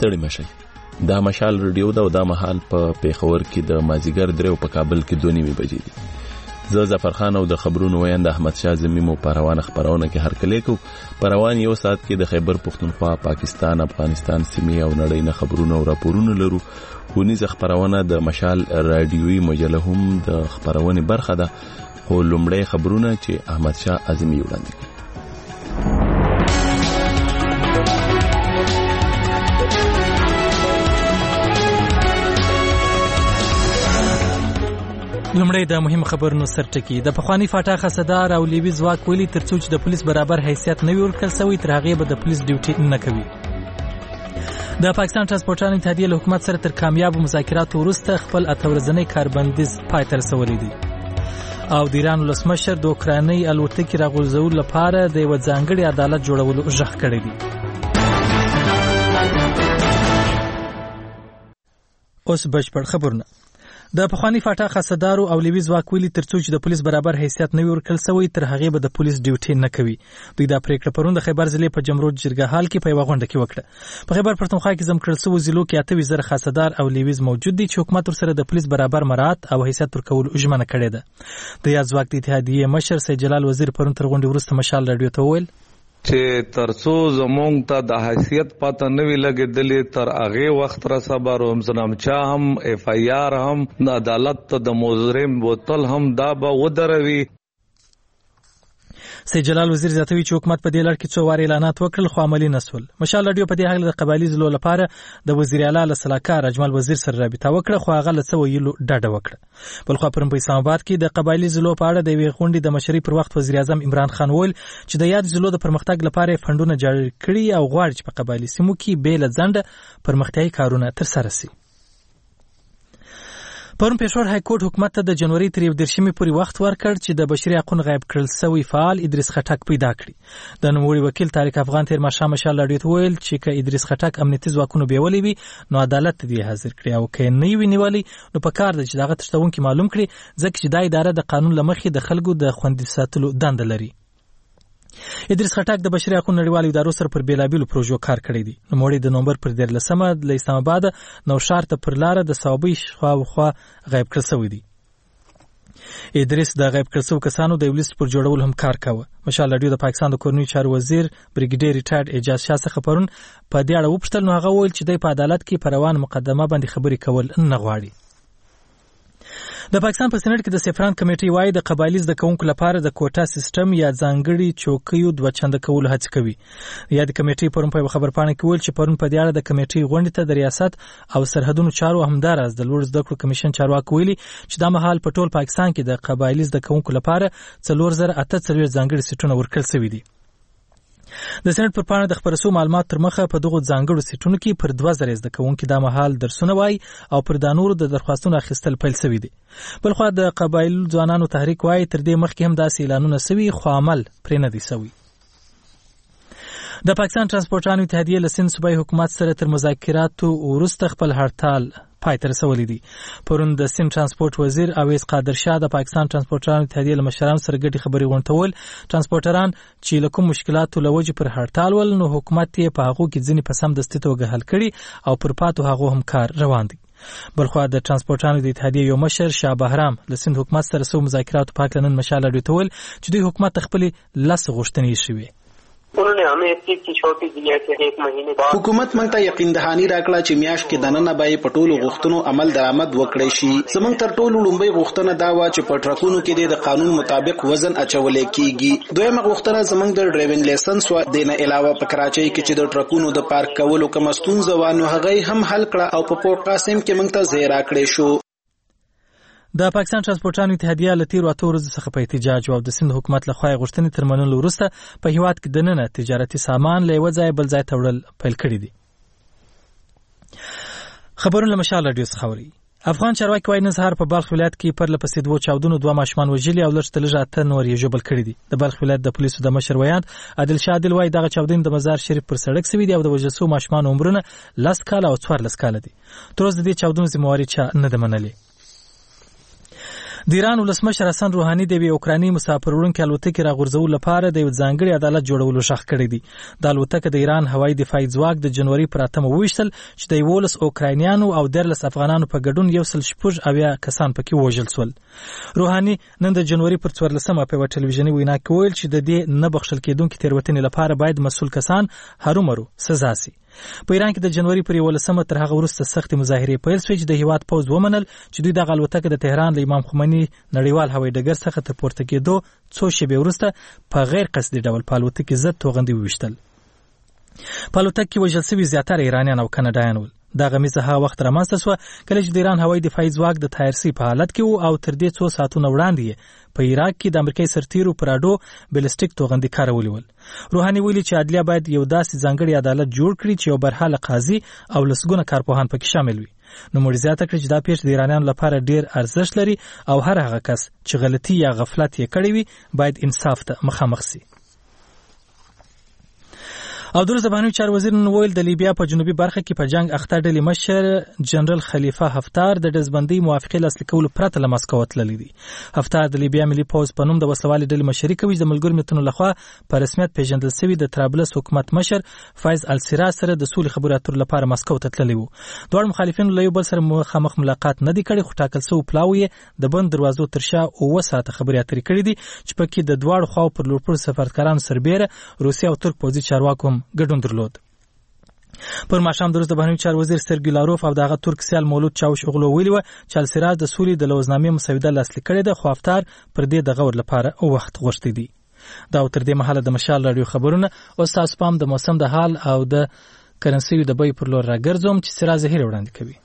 ستړي مشي. دا مشال رادیو دا او دا مهال په پیښور کې د مازیګر 3 او په کابل کې 2:30 بجې دي. زه ظفر خان او د خبرونو ویاند احمد شاه زمي مو په روانه خبرونه کې هرکلی کو. په روان یو ساعت کې د خیبر پختونخوا، پاکستان، افغانستان سیمې او نړۍ نه خبرونه او راپورونه لرو. ونیزه خبرونه د مشال رادیوي مجله هم د خبرونه برخه ده. خو لومړی خبرونه چې احمد شاه اعظمي وړاندې کړي. لومړی د مهم خبرونو سرټکی. د پخوانی فاټا خصدار او لیوي ځواک ویلي ترڅو چې د پولیس برابر حیثیت نه وي ورکړل شوی تر هغې به د پولیس ډیوټي نه کوي. د پاکستان ترانسپورټانو اتحادیې له حکومت سره تر کامیابو مذاکراتو وروسته خپل 8 ورځنی کاربندیز پای ته رسولی دی. او د ایران ولسمشر د اوکرایني الوتکې راغورځولو لپاره د یوه ځانګړي عدالت جوړولو غږ کړی دی. اوس بشپړ خبرونه. د پخوانی فاټا خصدارو او لیوي ځواک ویلي ترڅو چې د پولیس برابر حیثیت نه وي ورکړل شوی تر هغې به د پولیس ډیوټي نه کوي. دوی دا پریکړه پرون د خیبر ضلع په جمرود جرګه حال کې په یوه غونډه کې وکړه. په خیبر پښتونخوا کې ضم کړل شوو ضلعو کې 28,000 خصدار او لیویز موجود دي چې حکومت ورسره د پولیس برابر مراعات او حیثیت ورکولو ژمنه کړې ده. د یاد ځواک د اتحادیې مشر سید جلال وزیر پرون تر غونډې وروسته مشال راډیو ته وویل چې ترڅو زمونږ ته د حیثیت پته نه وي لګېدلې تر هغې وخت را صبر هم زنامچا هم اف آی آر هم د عدالت ته د مجرم بوتل هم دا به ودروي. سید جلال وزیر زیاتوي چې حکومت په دې لړ کې څو وار اعلانات وکړل خو عملي نسول. مشال راډیو په دې هکله د قبایلي ضلعو لپاره د وزیر اعلی له سلاکار اجمل وزیر سره رابطه وکړه خو هغه له څه ویلو ډډه وکړه. بلخوا پرون په اسلام آباد کې د قبایلي ضلعو په اړه د یوې غونډې د مشرۍ پر وخت وزیر اعظم عمران خان وویل چې د یاد ضلعو د پرمختګ لپاره فنډونه جاری کړي او غواړي چې په قبایلي سیمو کې بې له ځنډه پرمختیایي کارونه ترسره شي. پرون پېښور های کورټ حکومت ته د جنوري تر 11 پورې وخت ورکړ چې د بشري حقوقو غایب کړل شوی فعال ادریس خټک پیدا کړي. د نوموړي وکیل طارق افغان تیر ماښام مشال راډیو ته وویل چې که ادریس خټک امنیتي ځواکونو بیولې وي نو عدالت ته دې حاضر کړي او که نه وي نیولې نو په کار ده چې دغه تښتونکي معلوم کړي ځکه چې دا اداره د قانون له مخې د خلکو د خوندي ساتلو دنده لري. ادریس خټک د بشري حقوقو نړیوالو ادارو سره پر بیلابیلو پروژو کار کړی دی. نوموړی د نومبر پر 13 له اسلام آباد نوشهر ته پر لاره د صوابۍ خوا غیب کړل شوی دی. ادریس د غیب کړل شوو کسانو د یو لیست پر جوړولو هم کار کاوه. مشال راډیو د پاکستان د کورنیو چارو وزیر بریګیډیر ریټایرډ اعجاز شاه څخه پرون په دې اړه وپوښتل نو هغه وویل چې دی په عدالت کې په روان مقدمه باندې خبرې کول نه غواړي. د پاکستان په سېنات کې د سفران کمیټې وايي د قبایلي زده کوونکو لپاره د کوټا سیستم یا ځانګړي چوکیو 2 چنده کولو هڅه کوي. یا د کمیټې پرون په خبرپاڼه کې ویل چې پرون په دې اړه د کمیټې غونډې ته د ریاست او سرحدونو چارو همداراز د لوړ زده کړو کمیشن چارواکو ویلي چې دا مهال په ټول پاکستان کې د قبایلي زده کوونکو لپاره 4048 ځانګړي سیټونه ورکړل شوي دي. د سېنات پر پاڼه د خبرسو معلومات تر مخه په دغو ځانګړو سیټونو کې پر 2000 زده کوونکي دا مهال درسونه وایي او پر دا نورو د درخواستونو اخیستل پیل شوي دي. بلخوا د قبایلو ځوانانو تحریک وایي تر دې مخکې هم داسې اعلانونه شوي خو عمل پرې نه دی شوی. د پاکستان ترانسپورټانو اتحادیې له سند صوبایي حکومت سره تر مذاکراتو وروسته خپل هړتال پای ته رسولی دی. پرون د سند ترانسپورټ وزیر اویس قادر شاه د پاکستان ترانسپورټانو اتحادیې له مشرانو سره ګډې خبرې غونډه ول. ترانسپورټران چې له کوم مشکلاتو له وجې پر هړتال ول نو حکومت یې په هغو کې ځینې په سمدستي توګه حل کړي او پر پاتو هغو هم کار روان دی. بلخوا د ترانسپورټانو د اتحادیې یو مشر شاه بهرام له سند حکومت سره سو مذاکراتو په هکله نن مشال راډیو ته ویل چې دوی حکومت ته خپلې 10 غوښتنې شوې. उन्होंने हमें इस चीज की छोटी दी है कि 1 महीने बाद حکومت مونږ ته یقین دهانی راکړه چې میاشت کې دننه به په ټولو غوښتنو عمل درآمد وکړي شي. زمونږ تر ټولو لومړی غوښتنه دا و چې په ټرکونو کې د قانون مطابق وزن اچول کیږي. دویمه غوښتنه زمونږ د ډرایوینګ لایسنس و دینه علاوه په کراچۍ کې چې د ټرکونو د پارک کولو کوم ستونزه و نو هغه هم حل کړه او په پورت قاسم کې مونږ ته ځای راکړې شو. د پاکستان ترانسپورټانو اتحادیه له تیرو 8 ورځو څخه په احتجاج او د سند حکومت له خوا غوښتنې تر منلو وروسته په هیواد کې دننه تجارتي سامان له یو ځای بل ځای ته وړل پیل کړي دي. خبرونه له مشال راډیو څخه اوري. افغان چارواکي وايي نن سهار په بلخ ولایت کې پر لپسې 2 چاودنو 2 ماشومان وژلي او لږ تر لږه 8 نور یې ژوبل کړي دي. د بلخ ولایت د پولیسو د مشر ویاند عادل شاه عادل وايي دغه چاودنې د مزار شریف پر سړک شوي دي او د وژل شوو ماشومان عمرونه 10 کاله او 14 کاله دي. تر اوسه د دې چاودنو ذمہواري چا نه ده منلې. د ایران ولسمشر حسن روحاني د اوکراني مسافر وړونکو الوتکې راغورځولو لپاره د یو ځانګړي عدالت جوړولو شخ کړی دی. د الوتکې د ایران هوایي دفاعي ځواک د جنوري پر 8 وویشتل چې د 11 اوکراینیانو او 13 افغانانو په ګډون 170 کسان پکې وژل شول. روحاني نن د جنوري پر 14 په ټلویزیوني وینا کې ویل چې د دې نه بخښل کېدونکو تېروتنې لپاره باید مسؤل کسان هرومرو سزا شي. په ایران کې د جنوري پر 11 تر هغه وروسته سخت مظاهرې پیل شوې چې د هیواد پوځ ومنل چې دوی د الوتکې د تهران له امام خمیني نړیوال هوایي ډګر څخه تر پورته کېدو څو شېبې وروسته په غیر قصدي ډول په الوتکې ضد توغندي وویشتل. په الوتکې کې وژل شوي زیاتره ایرانیان او کاناډایان ول. دا غمیزه هغه وخت رامنځته شوه کله چې د ایران هوایي دفاعي ځواک د تایرسي په حالت کې وو او تر دې څو ساعتونو وړاندې په عراق کې د امریکایي سرتیرو پراډو بلسټیک توغندي کارولي ول. روحاني ویلي چې عدلیه باید یو داسې ځانګړي عدالت جوړ کړي چې یو برحاله قاضي او لسګونه کارپوهان پکې شامل وي. نو مړ زیاته کړي چې دا پیښه د ایرانیانو لپاره ډیر ارزښت لري او هر هغه کس چې غلطي یا غفلت یې کړی وي باید انصاف ته مخامخ شي. او د بهرنیو چارو وزیر نن ویل د لیبیا په جنوبي برخه کې په جنگ اخته ډلې مشر جنرال خلیفه حفتار د دزبندۍ موافقې لاسلیک کولو پرته له مسکو تللی دی. حفتار د لیبیا ملي پوز په نوم د وسلوالې ډلې مشري کوي د ملګرو ملتونو لخوا په رسمیت پیژندل شوی د طرابلس حکومت مشر فایز السراج سره د سولې خبرو اترو لپاره مسکو ته تللی وو. دوه مخالفینو له یو بل سره مخامخ ملاقات نه دی کړی خو ټاکل شوی پلاوی د بند دروازو تر شا او وساته خبرې اترې کړې دي چې پکې د دواړو خواو پر لور پر سفارتکارانو سربېره روسیا او ترک پوځي چارواکو هم ګډون درلود. پر ماښام د روس د بهرنیو چارو وزیر سرګی لاروف او دغه ترک سیال مولود چاوش اوغلو ویلي و چې السراج د سولې د لوزنامې مسوده لاسلیک کړې ده خو حفتار پر دې د غور لپاره وخت غوښتي دي. دا تر دې مهاله د مشال رادیو خبرونه او تاسو پام د موسم د حال او د کرنسي د بیې پر لور راګرځوم چې سراج زهیر وړاندې کوي.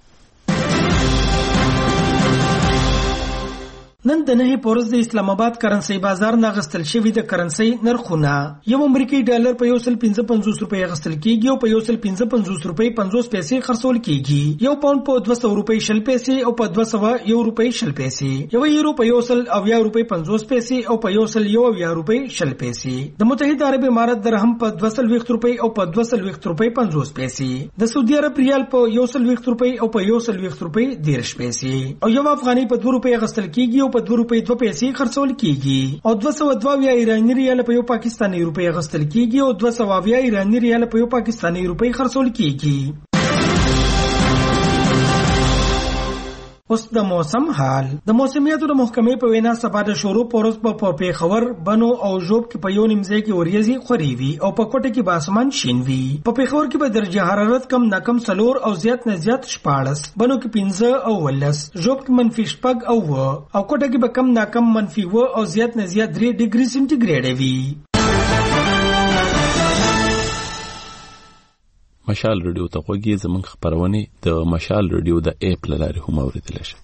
نن د نهي پورز د اسلام آباد کرنسي بازار نه غستل شوی د کرنسي نرخونه یو امریکایي ډالر په 155 روپۍ غستل کیږي او په 155 روپۍ 50 پیسې خرڅول کیږي. یو پاوند په 200 روپۍ 60 پیسې او په 201 روپۍ 60 پیسې. یو یورو په 100 روپۍ 50 پیسې او په 101 روپۍ 60 پیسې. د متحده عرب امارات درهم په 220 روپۍ او په 220 روپۍ 50 پیسې. د سعودي عرب ریال په 120 روپۍ او په 120 روپۍ 10 پیسې. او یو افغاني په 2 روپۍ غستل کیږي په 2 روپۍ 2 پیسې خرڅول کیږي. او 202 ایرانی ریال په یو پاکستاني روپۍ غستل کیږي او 220 ایرانی ریال په یو پاکستاني روپۍ خرڅول کیږي. اوس د موسم حال. د موسمیاتو د محکمې په وینا سبا د شروع پورز په پیښور بنو او ژوب کې په یو نیمځای کې وریځي خوري وي او په کوټه کې به اسمان شین وي. په پیښور کې به درجه حرارت کم نه کم 4 او زیات نه زیات 14، بنو کې 15 او 19، ژوب کې -8 او کوټه کې به کم نه کم -1 او زیات نه زیات 3 ډیګري سنټیګریډ وي. مشال رادیو ته غوږی زمونږ خبرونه د مشال رادیو د اپ لارې هم اوریدل شي.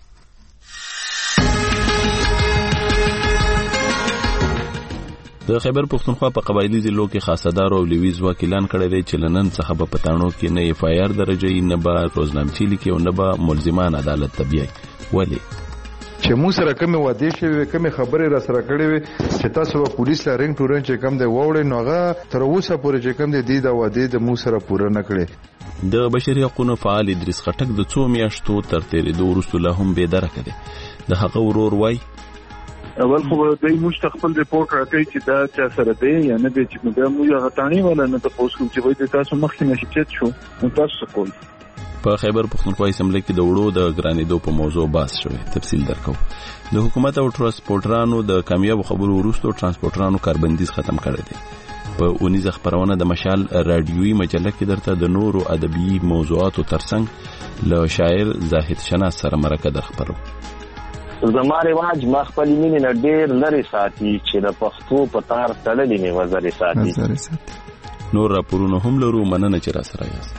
د خیبر پښتونخوا په قبایلی ضلعو کې خاصدار او لویز وکیلان کړي دي چې لنن څخه په پټانو کې نه اف آی آر درجه نه به روزنامچې لیکي او نه به ملزمان عدالت تبعی. ولی چې مو سره کوم وعده شوی کوم خبره را سره کړې وي چې تاسو په پولیس لا رنګ ټورن چې کم دی ووړې نو هغه تر اوسه پورې چې کم دی د وعده د مو سره پوره نه کړې. د بشري حقوقو فعال ادریس خټک د 2 میاشتو تر تیرېدو وروسته لا هم بې درکه دی. د هغه ورور وای اول خو دوی مستقبل ریپورت راکړي چې دا چا سره دی یا نه دی چې موږ یو غټانی ولا نه تاسو کوم چې وایي تاسو مخکې نشئ شو نو تاسو کوی. په خیبر پښتونخوا اسمبلی کې د وړو د ګرانېدو په موضوع بحث شوی. تفصیل درکو. د حکومت او ترانسپورټرانو د کامیاب خبرو وروسته ترانسپورټرانو کاربندیز ختم کړی دی. په اونیزه خبرونه د مشال رادیویي مجله کې درته د نورو ادبي موضوعاتو ترڅنګ له شاعر زاهد شناس سره مرکه در خبرو. زما رواج ما خپل مینې نه ډېر لري ساتي چې د پښتو په تار تړلې مې وزرې ساتي. نور راپورونه هم لرو. مننه چې را سره یاست.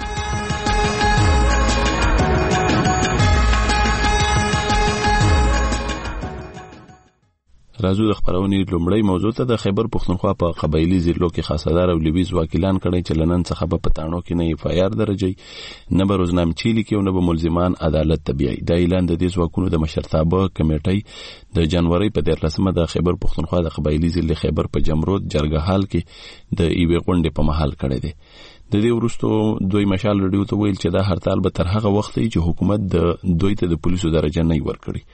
راځو د خبرونې لومړی موضوع ته. د خیبر پښتونخوا په قبایلی ضلعو کې خاصدار او لویز وکیلان کړي چې لنن څخه په پټانو کې نه اف آی آر درجه نه به روزنامچې لیکي او نه به ملزمان عدالت تبعی. دا اعلان د دې ځواکونو د مشرتابه کمیټې د جنوري په 13مه د خیبر پښتونخوا د قبایلی ضلع خیبر په جمرود جرګهال کې د ایوې غونډې په محل کړي دي. د دې وروسته دوی مشال رادیو ته ویل چې دا هړتال به تر هغه وخت چې حکومت د دوی ته د پولیسو درجه نه ورکړي.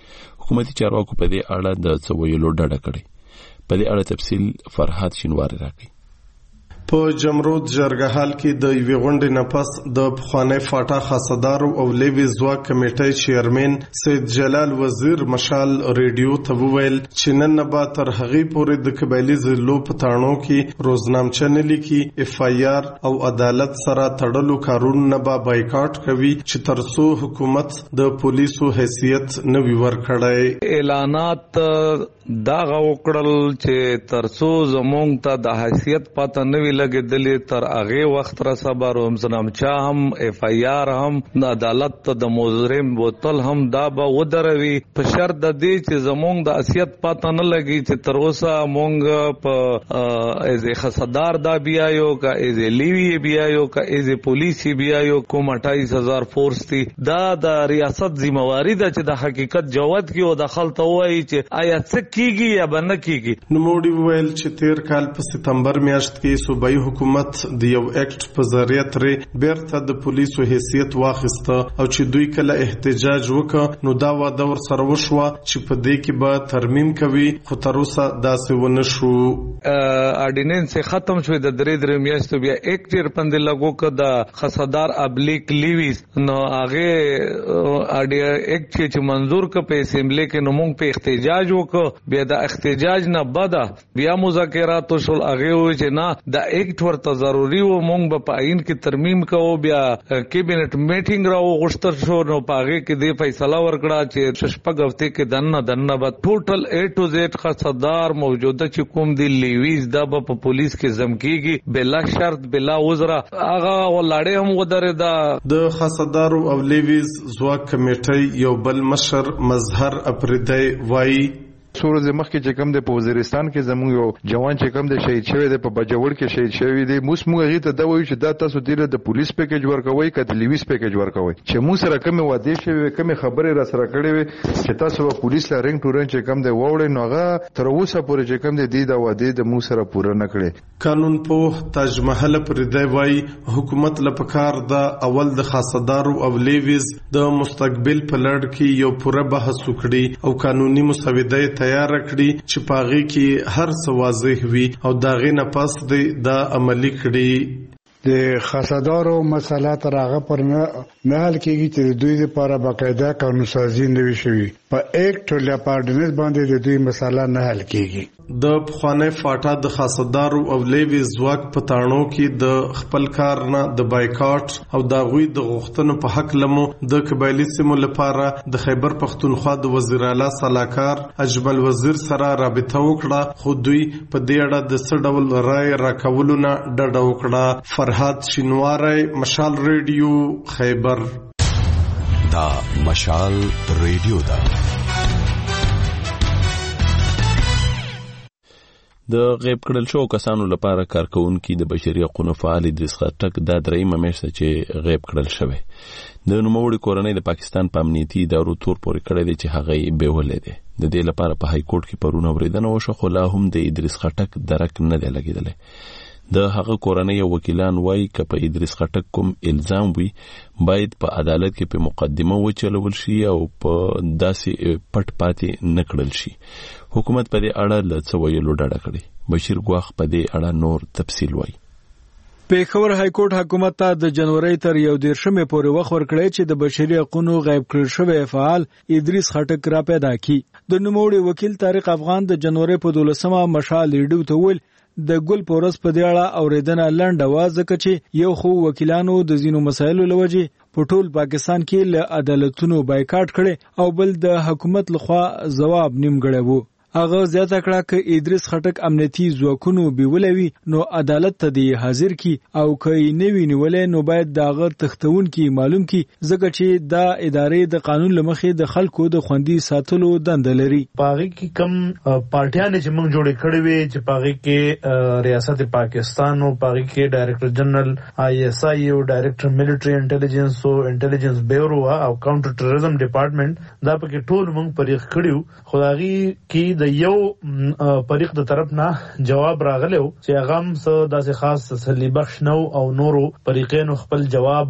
حکومتي چارواکو په دې اړه د څه ویلو ډډه کړې. په دې اړه تفصیل فرحات شینواری راکړي. په جمرود جرګهال کې د یوې غونډې نه پس د پخوانی فاټا خاصدارو او لیوي ځواک کمیټې چیرمن سید جلال وزیر مشال ریډیو ته وویل چې نن نه به تر هغې پورې د قبایلي ضلعو په تاڼو کې روزنامچه نه لیکي، FIR او عدالت سره تړلو کارونه نه به بایکاټ کوي چې تر څو حکومت د پولیسو حیثیت نه وي ورکړی. اعلانات دا وکړل چې تر څو زمونږ ته د حیثیت پته نه وي لګېدلې تر هغې وخت را صبر روزنامچه هم FIR هم د عدالت ته د مجرم بوتل هم دا به ودروي په شرط د دې چې زمونږ د حیثیت پته نه لګي چې تر اوسه مونږ په ایز خصدار دا بیایو کا ایز لیوی بیایو کا ایز پولیسی بیایو کوم 28000 فورس دی دا د ریاست ذمہواری ده چې د حقیقت جواد کې او د خلک وایي چې آیا څه کیږي یا بنه کیږي. نوموړي وویل چې تیر کال په سپتمبر میاشت کې صوبایي حکومت د یو اکټ په ذریعه ترې بیرته د پولیسو حیثیت واخیسته او چې دوی کله احتجاج وکړ نو دا واده ورسره وشوه چې په دې کې به ترمیم کوي، خو تر اوسه داسې ونه شو. اډیننس ختم شوی د درې میاشتو بیا اکټ پندې لګو ک د خصدار ابلیک لیویز نو هغه اکټ چې منظور ک په اسمبلی کې نو مونږ په احتجاج وکړ، بیا د احتجاج نه بعد بیا مذاکرات وشول. هغه وی چې نه د اکټ ورته ضروري و، مونږ به په عین کې ترمیم کوو. بیا کیبنټ میټینګ راو غوښتل شو نو په هغه کې د فیصله ورکړه چې شپږ هفته کې دنه به ټوټل A to Z خصدار موجوده چې کوم دی لیویز دا به په پولیس کې زم کیږي بلا شرط بلا عذر. هغه ولاړې هم ودرېده. د خصدارو او لیویز ځواک کمیټې یو بل مشر مظهر اپریدی وایي سورز مخکې چې کوم د په وزیرستان کې زموږ یو جوان چې کوم د شهید شوی د په بجوړ کې شهید شوی دی موږ هغه ته دا وایو چې دا تاسو ډیره د پولیس پیکیج ورکوي کله لیویس پیکیج ورکوي چې موږ سره کوم وعده شوی کوم خبره را سره کړې وي چې تاسو په پولیس لا رنګ ټورن چې کوم د ووړې نوغه تر اوسه پورې چې کوم د دا وعده د موږ سره پوره نه کړي. قانون په تاج محل پر دی وای حکومت لپاره د اول د خاصدارو او لیویز د مستقبل په لړ کې یو پوره بحث وکړي او قانوني مسوده تیار کړي چې پاغي کې هر څه واضح وي او داغه نه پس دا عملی کړي. د خاصدارو مسله تر هغه پر نه حل کېږي چې دوی لپاره باقاعده قانون سازي نه وي شوی. په اکټ یا پارډنس باندې د دوی مسله نه حل کېږي. د پخوانی فاټا د خاصدارو او لیوی ځواک په تاڼو کې د خپل کار نه د بایکاټ او د غوی د غوښتنو په حق لمو د قبایلی سیمو لپاره د خیبر پختونخوا د وزیر اعلی صلاحکار اجمل وزیر سره رابطه وکړه، خو دوی په دې اړه د څه ډول رائے راکولو نه ډډه وکړه. فرحات شینواری، مشال ریډیو، خیبر. دا مشال ریډیو دا د غیب کړل شو کسانو لپاره کارکونکي د بشري حقوقو فعال ادریس خټک دا درېیمه میاشت چې غیب کړل شوی. د نوموړي کورنۍ د پاکستان په امنیتي ادارو تور پورې کړی دی چې هغه بیولې دی. د دې لپاره په های کورټ کې پرونه اوریدنه وشوه، خو لا هم د ادریس خټک درک نه دی لګېدلی. د هغه کورنۍ او وکیلان وایي که په ادریس خټک کوم الزام وي باید په عدالت کې په مقدمه وچلول شي او په داسې پټ پاتې نه کړل شي. حکومت په دې اړه له څه ویلو ډډه کړې. بشیر ګواخ په دې اړه نور تفصیل وایي. پیښور های کورټ حکومت ته د جنوري تر 11 پورې وخت ورکړی چې د بشري حقوقو غیب کړل شوی فعال ادریس خټک را پیدا کړي. د نوموړي وکیل طارق افغان د جنوري په 12مه مشال ریډیو ته ویل د ګل پورس په دې اړه اوریدنه لنډه وه ځکه چې یو خو وکیلانو د ځینو مسایلو لوجې په ټول پاکستان کې له عدالتونو بایکاټ کړي او بل د حکومت لخوا ځواب نیمګړی وو. هغه زیاته کړه چې ادریس خټک امنیتي ځواکونو بیولوي نو عدالت ته دی حاضر کی او کای نه وینولې نو باید داغه تختون کی معلوم کی ځکه چې دا ادارې د قانون لمخې د خلکو د خوندي ساتلو دند لري. پاغي کی کم پارټیان چې موږ جوړې کړې وي چې پاغي کې ریاست پاکستان او پاغي کې ډایریکټر جنرال ISI او ډایریکټر ملټری انټيليجنس او انټيليجنس بیورو او کاونټر ټیرریزم ډپارټمنټ دا پکې ټول موږ پرېخ کړیو. خدایي کې د یو فریق د طرف نه جواب راغلی چې هغه هم څه داسې خاص تسلی بخش نه او نورو فریقینو خپل جواب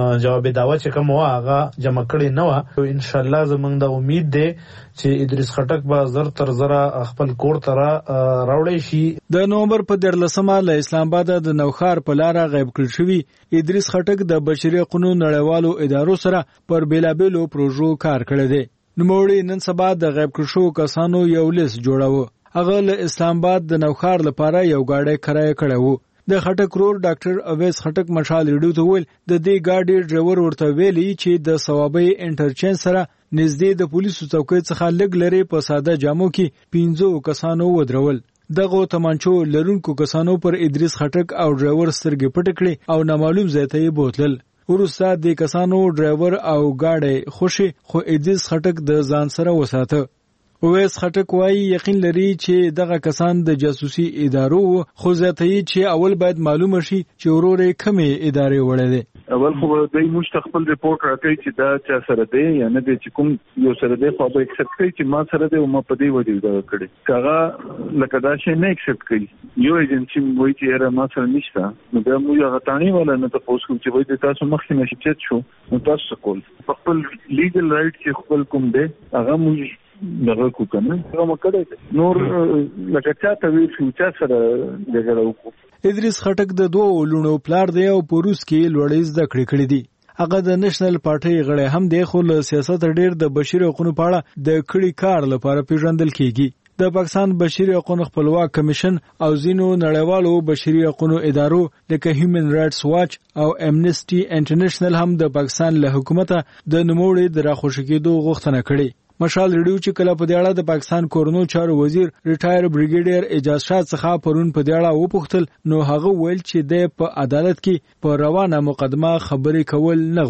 دعوه چې کوم هغه جمع کړي نه و. ان شاء الله زمونږ د امید دی چې ادریس خټک به زر تر زره خپل کور ته راوړی شي. د نومبر په 14مه له اسلام آباد د نوخار په لار غیب کړل شوی ادریس خټک د بشري حقوقو نړیوالو ادارو سره پر بیلابېلو پروژو کار کړی دی. نوموړي نن سبا د غیب کړل شوو کسانو یو لیست جوړاوه. هغه له اسلام آباد د نوخار لپاره یو گاډی کرایه کړی و. د خټک رور ډاکټر اویس خټک مشال ریډیو ته ویل د دې گاډي ډرایور ورته ویلي چې د ثوابي انټرچینج سره نږدې د پولیسو چوکۍ څخه لږ لري په ساده جامو کې 15 کسانو ودرول. دغه تمانچو لرونکو کسانو پر ادریس خټک او ډرایور سترګې پټ کړې او نامعلوم ځای ته بوتلل. ورسته د کسانو ډرایور او گاډي خوشي خو ادریس خټک د ځان سره وساته. اویس خټک وايي یقین لري چې دغه کسان د جاسوسي ادارو خو ځاتې چې اول باید معلومه شي چې ورورې کومې ادارې وړې دي. اول خو د مستقبل ریپورت راکړي چې دا چا سره دی یا نه دی چې کوم یو سره دی خو به اکسپټ کوي چې ما سره دی او ما په دې ودی دا کړی کاغه لکه دا شی نه اکسپټ کوي. یو ایجنسی وایي چې ما سره نشته نو دا مو یو غتانی ولا نه تاسو کوم چې وایي تاسو مخکې نشئ شو نو تاسو کول خپل لیګل رائټ چې خپل کوم دی هغه مو دغه کو کنه هغه کړی نور لکه چاته وی چې چا سره دغه وکړو. ادریس خټک د 2 لونو پلار دی او په روس کې لوړې زده کړې دي. هغه د نېشنل پارټي غړی هم دی خو له سیاست ډیر د بشري حقوقو په اړه د کړي کار لپاره پیژندل کیږي. د پاکستان بشري حقوقو خپلواک کمیشن او ځینو نړیوالو بشري حقوقو ادارو لکه هیومن رائټس واچ او امنیسټي انټرنیشنل هم د پاکستان له حکومت د نوموړي د راخوشي کېدو غوښتنه کړې. مشال ریډیو چې کله په دې اړه د پاکستان کورونو چارو وزیر ریټایر بریګیډیر اعجاز شاه څخه پرون په دې اړه وپوښتل نو هغه ویل چې د په عدالت کې په روانه مقدمه خبرې کول نه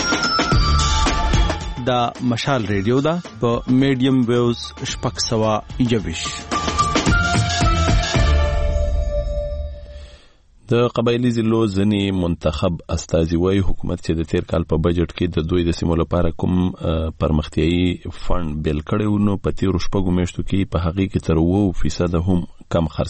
غواړي. دا مشال ریډیو دا په میډیم ویوز شپږ سوه یویش. د قبایلی ضلعو ځینې منتخب استازي وايي حکومت چې د تیر کال په بجټ کې د دوی د سیمو لپاره کوم پرمختیایي فند بیل کړی نو په تیرو شپږو میاشتو کې په هغې کې تر 9% هم کم خرڅ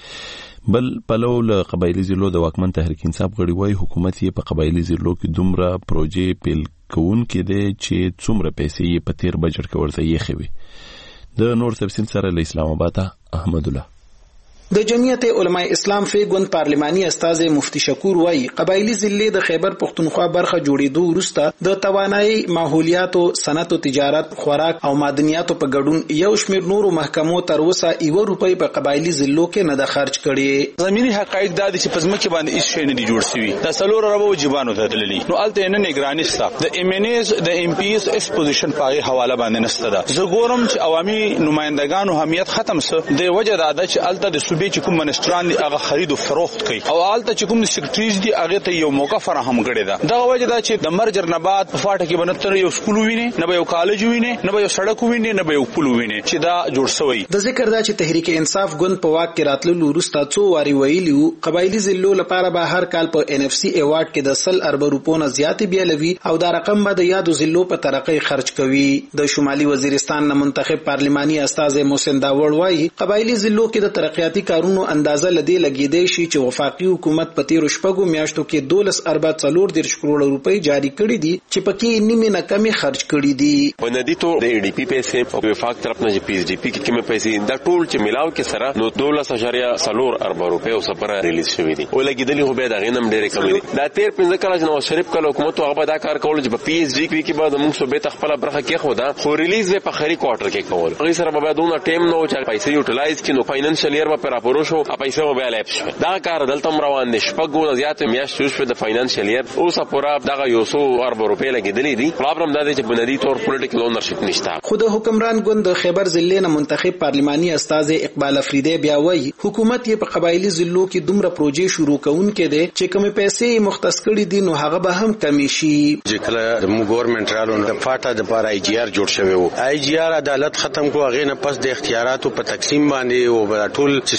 کړی. بل پلو له قبایلی ضلعو د واکمن تحریک انصاف غړي وايي حکومت یې په قبایلی ضلعو کې دومره پروژې پیل کوونکې دی چې څومره پیسې یې په تیر بجټ کې ورته یېښې وي. د نور تفصیل سره له اسلام آباد احمد الله. د جمعیت علماء اسلام فیګوند پارلماني استاد مفتی شکور وایي قبایلی ضلع د خیبر پختونخوا برخه جوړېدو وروسته د توانایي ماحولیاتو صنعت او تجارت خوراک او معدنیاتو په ګډون یو شمېر نورو محکمو تر اوسه 1 روپۍ په قبایلی ضلعو کې نه د خرج کړي. زمینی حقایق دا دي چې په ځمکه باندې هیڅ شی نه دی جوړ شوی. د څلور اربو جبانو ته تللی نو الته نه نگرانی شته. د ایمنیز د ام پی اس اکسپوزیشن په حواله باندې نشته ده. زه ګورم چې عوامي نمائندگانو همیت ختم سه د وجه دا ده چې الته د صوبې چې کوم منستران دي هغه خرید او فروخت کوي او الته چې کوم سیکریټریز دي هغه ته یو موقع فراهم کړي ده. دا وجه دا چې د مرجر نه بعد په فاټه کې بنتر یو سکول ویني نه به یو کالج ویني نه به یو سړک ویني نه به یو پل ویني چې دا جوړ شوی. د ذکر دا چې تحریک انصاف ګوند په واک کې راتللو وروسته څو واری ویلیو قبایلی ضلعو لپاره به هر کال په ان اف سی ایوارډ کې د 100 ارب روپو نه زیاتې بیلوي او دا رقم به د یادو ضلعو په ترقۍ خرج کوي. د شمالي وزیرستان نه منتخب پارلماني استاد محسن داوړ وايي قبایلی ضلعو کې د ترقیاتي کارونو اندازه لدی لګیدې شي چې وفاقي حکومت په تیر شپږو میاشتو کې 12 ارب 40 کروڑ روپۍ جاری کړي دي چې پکې نیمه نه کمی خرج کړي دي. باندې ته د ای ډی پی پیسې او وفاق طرف نه پی ایچ ڈی پی کې کومه پیسې دا ټول چې ملاو کې سره نو 12.4 ارب روپۍ او سپاره ریلیز شوې دي او لګیدلې خو به دا غنم ډېر کم دي. دا تیر 15 کال نو شریف کله حکومت هغه دا کار کول چې په پی ایچ ڈی کې بعد موږ صوبې تخپل برخه کې خو دا خو ریلیز په خري کوارټر کې کول هغه سره به دونه ټیم نو چې پیسې یوټیلایز کینو فاینانشل ایئر په راپورو شو پیسې به الیپس دا کار دلته روان دي. شپږو زیات میاشتې شو د فاینانشل ایئر او سپورا دغه 100 ارب روپۍ لګیدلې دي. پرابلم دا دی چې بنیادی تور پولیټیکل اونرشپ نشته. خود حکمران ګوند خیبر ضلع نه منتخب پارلماني استاد اقبال افریدی بیا وایي حکومت یې په قبایلی ضلعو کې دومره پروژې شروع کونکې دي چې کومې پیسې مختص کړي دي نو هغه به هم کمی شي. چې کله د ګورنمنت رالو د فاټا د پاره ای جی آر جوړ شوی وو ای جی آر عدالت ختم کو هغه نه پس د اختیاراتو په تقسیم باندې او ټول چې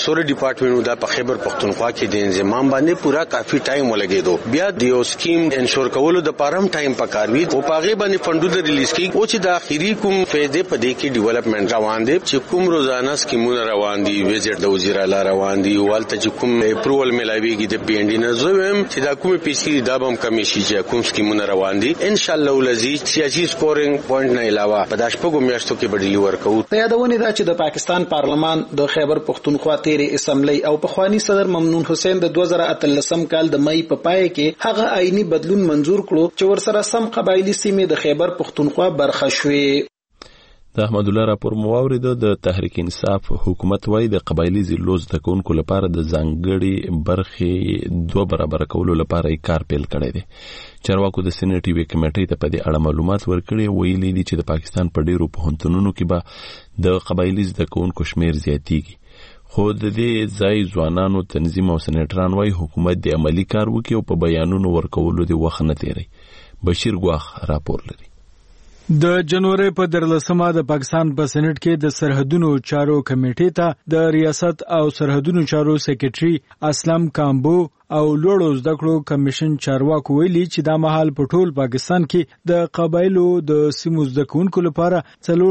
سور ډپارټمنټ دا په خیبر پختونخوا کې د انضمام باندې پورا کافي ټایم ولګیدو بیا د یو سکیم انشور کولو د پارم ټایم پکاروي او پاغه باندې فندونه ریلیز کی او چې د اخیری کوم فائدې په دې کې ډیولپمنٹ روان دي چې کوم روزانه سکیمونه روان دي وزیر د وزیر اعلی روان دي والته چې کوم اپروول ملاويږي د پی ان ډي نه زویم چې دا کوم پی سی دا بم کمیشي چې کوم سکیمونه روان دي ان شاء الله ولزي سیاسي سکورینګ پوینټ نه علاوه په داشپګو میاشتو کې بدلی ورکو. په یادونه ده چې د پاکستان پارلمان د خیبر پختونخوا تیرې اسمبلی او پخوانی صدر ممنون حسین د 2013 کال د مئی په پای کې هغه آئینی بدلون منظور کړو چې ورسره سم قبایلی سیمې د خیبر پختونخوا برخه شوې. د احمد الله راپور مواورید د تحریک انصاف حکومت وای د قبایلی زلوز تکونکو لپاره د ځانګړي برخې 2 برابر کولو لپاره کار پیل کړی دی. چارواکو د سېنات یوې کمیټې ته په دې اړه معلومات ورکړي ویلي دي چې د پاکستان په ډیرو پوهنتونونو کې به د قبایلی تکونکو شمیر زیاتیږي. خو د دې ځای ځوانانو تنظیم او سېناتران وای حکومت د عملی کار وکړي او په بیانونو ورکولو دی وخت نه تیری. بشیر ګواخ راپور لري. د جنوري په 13مه د پاکستان په سېنات کې د سرحدونو چارو کمیټې ته د ریاست او سرحدونو چارو سیکریټري اسلام کامبو او لوړو زده کړو کمیشن چارواکو ویلي چې دا مهال په ټول پاکستان کې د قبایلو د سیمو زده کوونکو لپاره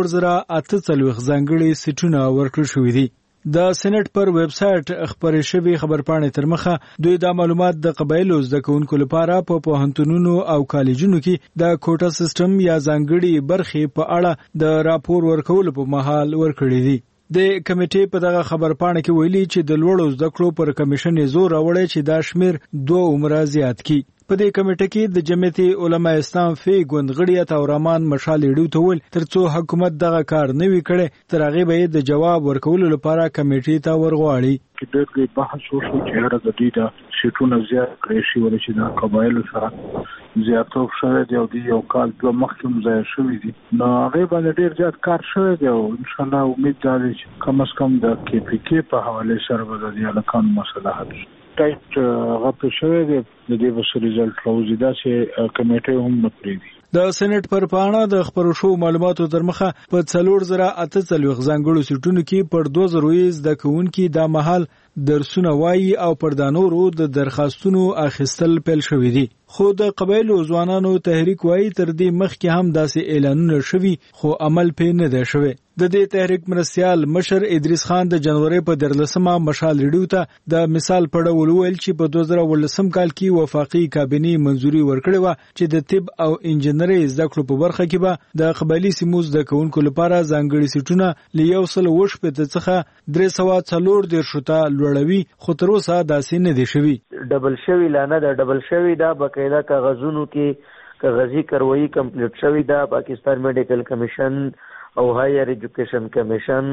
4048 ځانګړي سیټونه ورکړل شوي دي. د سېنات پر ویب سټ خبرې شوی خبرپاڼې تر مخه دوی دا معلومات د قبایلو زده کوونکو لپاره په پوهنتونونو او کالجونو کې د کوټا سیستم یا ځانګړي برخې په اړه د راپور ورکولو په مهال ورکړي دي. د کمیټې په دغه خبرپاڼه کې ویلي چې د لوړو زده کړو پر کمیشن زور راوړی چې دا شمیر 2 عمره زیات کی. په دې کمیټه کې د جمعیت علماء اسلام فی ګوندغړی تورمان مشال لیډو تول ترڅو حکومت دغه کار نه وی کړي تر هغه به د جواب ورکولو لپاره کمیټې ته ورغواړي. چې دغه بحث وشو چې هر د دې د شیټونو زیات کړی شي ولې چې د قبایلو سره زیاتو شوه دی او د یو کال په مخکې ځای شوې دي نو هغه باندې ډیر زیات کار شوی دی او ان شاء الله امید ده چې کم از کم د کې پی کې په حواله سره به د الکان مسله حل شي. ټایټ غوښتل شوی دی د دې وسو ریزلټ راوځي دا چې کمیټه هم نپری دي. د سېنات پر پاڼه د خبرو شو معلوماتو تر مخه په 4048 ځانګړو سیټونو کې پر 2000 د کوونکو د محل درسونه وایي او پر دانورو د درخواستونو اخیستل پیل شوې دي. خو د قبایلو ځوانانو تحریک وایي تر دې مخکې هم داسې اعلانونه شوي خو عمل پې نه دی شوی. د دې تحریک مرستیال مشر ادریس خان د جنوري په 13مه مشال ریډیو ته د مثال په ډول ویل چې په 2018 کال کې وفاقي کابینه منځوري ورکړې و چې د طب او انجنیري زده کړو په برخه کې به د قبایلی سیمو زده کوونکو لپاره ځانګړي سیټونه لیوسل وش په څخه 340 شته لوړوي خو تر اوسه داسې نه دي شوی. ډبل شوی لانه د ډبل شوی دا بقایده کاغذونو کې کاغذي کاروایی کمپلیټ شوی دا پاکستان میډیکل کمیشن او هایر ایجوکیشن کمیشن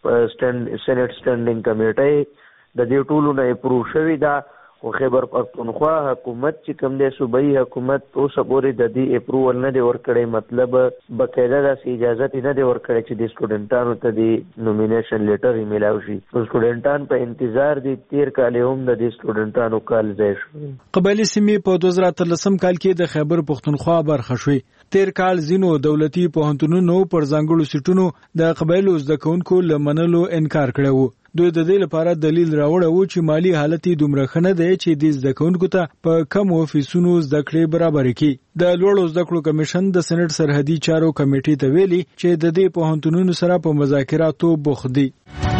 سېنات سټینډینګ کمیټه د دې ټولو نه اپروو شوی دا خو خیبر پختونخوا حکومت چې کوم دی صوبایي حکومت اوس پورې د دې اپروول نه دی ورکړی مطلب بقاعده داسې اجازه نه دی ورکړی چې د سټوډنټانو ته د نومینیشن لیټر یې میلاو شي. سټوډنټان په انتظار دي 13 کال هم د دې سټوډنټانو کال ځای شو. قبایلی سیمې په 2013 کال کې د خیبر پختونخوا برخه شوې. 13 کال زینو دولتي پوهنتونونو پر ځانګړو سیټونو د قبایلو زده کوونکو لمنلو انکار کړی و. دوی د دې لپاره دلیل راوړو چې مالی حالت دومره ښه نه دی چې د زده کوونکو ته په کم فیسونو زده کړې برابر کړي. د لوړو زده کړو کمیشن د سېنات سرحدي چارو کمیټې ته ویلي چې د دې پوهنتونونو سره په مذاکراتو بوخت دي.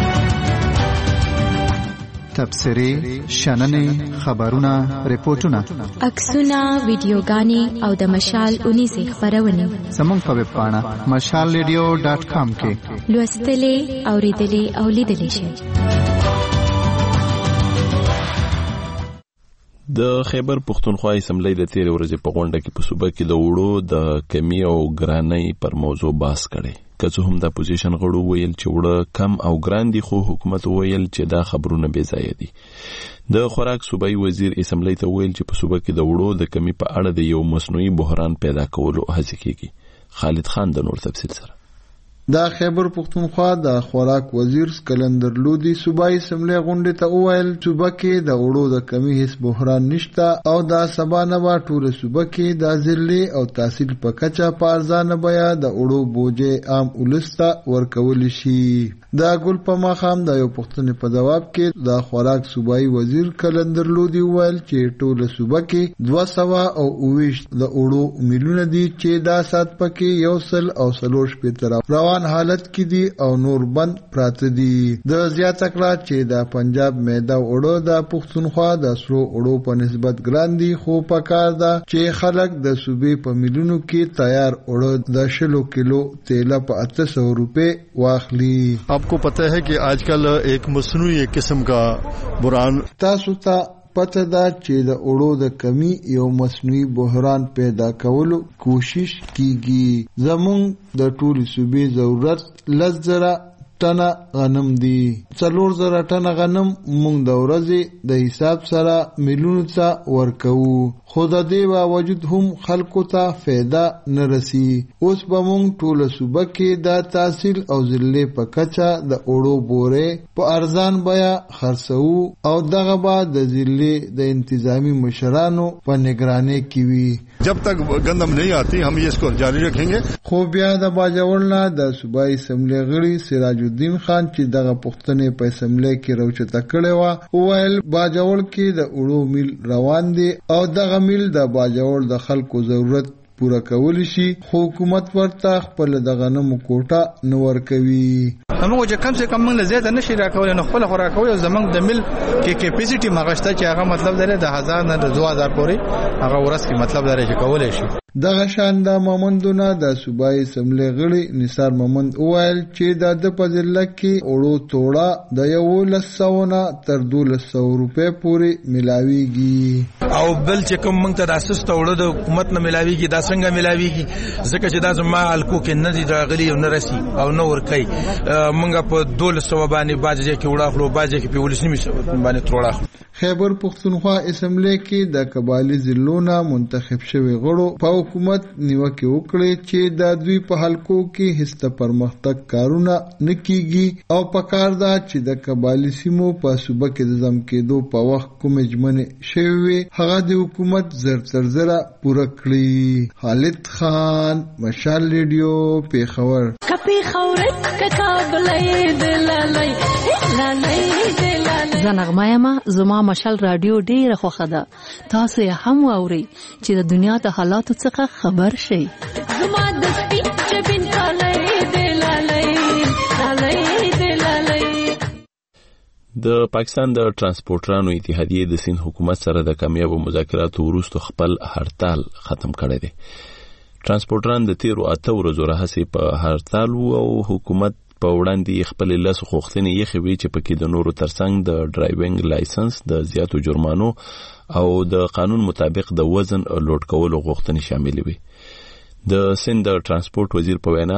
تبصرې، شننې، خبرونه، ریپورتونه، عکسونه، ویډیوګانې او د مشال 19 خبرونه زموږ په ویب پاڼه mashalradio.com کې لوستلې، اوریدلې او لیدلې شئ. د خیبر پختونخوا اسمبلی د تیر ورځې په غونډه کې په صوبه کې د وړو د کمی او ګرانۍ پر موضوع بحث کړي. که څه هم د اپوزیشن غړو ویل چې وړه کم او ګران دي خو حکومت ویل چې دا خبرونه بې ځایه دي. د خوراک صوبایي وزیر اسمبلی ته ویل چې په صوبه کې د وړو د کمی په اړه د یو مصنوعي بحران پیدا کولو هڅه کیږي. خالد خان د نور تفصیل سره. دا خیبر پختونخوا د خوراک وزیر اسکندر لودي صوبایي اسمبلی غونډې ته وویل صوبه کې د اوړو د کمی هیڅ بحران نشته او دا سبا نه به ټوله صوبه کې د ذلې او تحصیل په کچه په ارزانه بیه د اوړو بوجې عام ولس ته ورکول شي. دا ګل په ماښام د یو پوښتنې په ځواب کې د خوراک صوبایي وزیر اسکندر لودي وویل چې ټوله صوبه کې 229 د اوړو میلیونه دي چې دا سات پکې 140 روان حالت کې دي او نور بند پراته دي. د زیاته کړه چې د پنجاب میده اوړو د پښتونخوا د سرو اوړو په نسبت ګران دي خو پکار ده چې خلک د صوبې په میلیونو کې تیار اوړو د 10 کیلو تیل په 800 روپے واخلي. आपको पता है कि आजकल एक मसनूई एक किस्म का बुरान تاسو ته پته ده چې د اوړو د کمی یو مصنوعي بحران پیدا کولو کوشش کیږي. زمونږ د ټولې صوبې ضرورت 10,000 ټنه غنم دي. 4,000 ټنه غنم مونږ د ورځې د حساب سره میلیونو ته ورکوو خو د دې باوجود هم خلکو ته فایده نه رسی. اوس به مونږ ټوله صوبه کې د تحصیل او ذلې په کچه د اوړو بورې په ارزان بیه خرڅوو او دغه به د ذلې د انتظامی مشرانو په نگرانی کې وي. जब तक गंदम नहीं आती हम ये इसको जारी रखेंगे. خو بیا د باجوړ نه د صوبایي اسمبلی غړي سراج الدین خان چې دغه پښتنې په اسمبلی کې راوچته کړې و وویل باجوړ کې د اوړو میل روان دي او دغه میل د باجوړ د خلکو ضرورت پوره کولی شي خو حکومت ورته خپل د غنمو کوټه نه ورکوي. موږ چې کم څه کم موږ زیات نشي راکولای نو خپل خوراکوي او زمونږ د مل کې کیپاسيټي مغشته چې هغه مطلب لري د 1000 نه د 2000 پورې هغه ورس کې مطلب لري چې کولای شي. دغه شان د مومندونه د صوبایي اسمبلی غړي نثار مومند وویل چې د پزله کې اوړو توړه د 1100 نه تر 1200 روپے پورې ملاويږي او بل چې کوم موږ ته د اساس توړه د حکومت نه ملاويږي دا څنګه ملاويږي ځکه چې دا زما الکو کې نه دي راغلي او نه راسي او نه ور کوي. موږ په 1200 باندې باجه کې وړاخلو باجه کې په ولسمي باندې تروړاخلو. خیبر پختونخوا اسمبلی کې د قبایلی ضلعونو منتخب شوی غړو په حکومت نیوکه وکړي چې د دوی په حلقو کې هیڅ پرمختګ کارونه نه کیږي او په کار ده چې د قبایلی سیمو په صوبه کې د ځم کېدو په وخت کوم اجمنه شوی هغه د حکومت زر پوره کړی. خالد خان مشال ریډیو پیښور. کپی خورت کابلې دلالای زنغمایما زما مشال رادیو ډیره خوښه ده. تاسو یې هم واورئ چې د دنیا د حالاتو څخه خبر شئ. زما د سپین چبین کالای دلالای. د پاکستان د ترانسپورټرانو اتحادیه د سند حکومت سره د کامیابو مذاکراتو وروسته خپل هړتال ختم کړی دی. ترانسپورټران د تیرو 8 ورځو راهیسې په هړتال او حکومت په وړاندې خپل لس غوښتنې یې خوي چې پکې د نورو ترڅنګ د ډرایوینګ لایسنس د زیاتو جرمانو او د قانون مطابق د وزن لوډ کولو غوښتنې شامل وي. د سند د ترانسپورت وزیر په وینا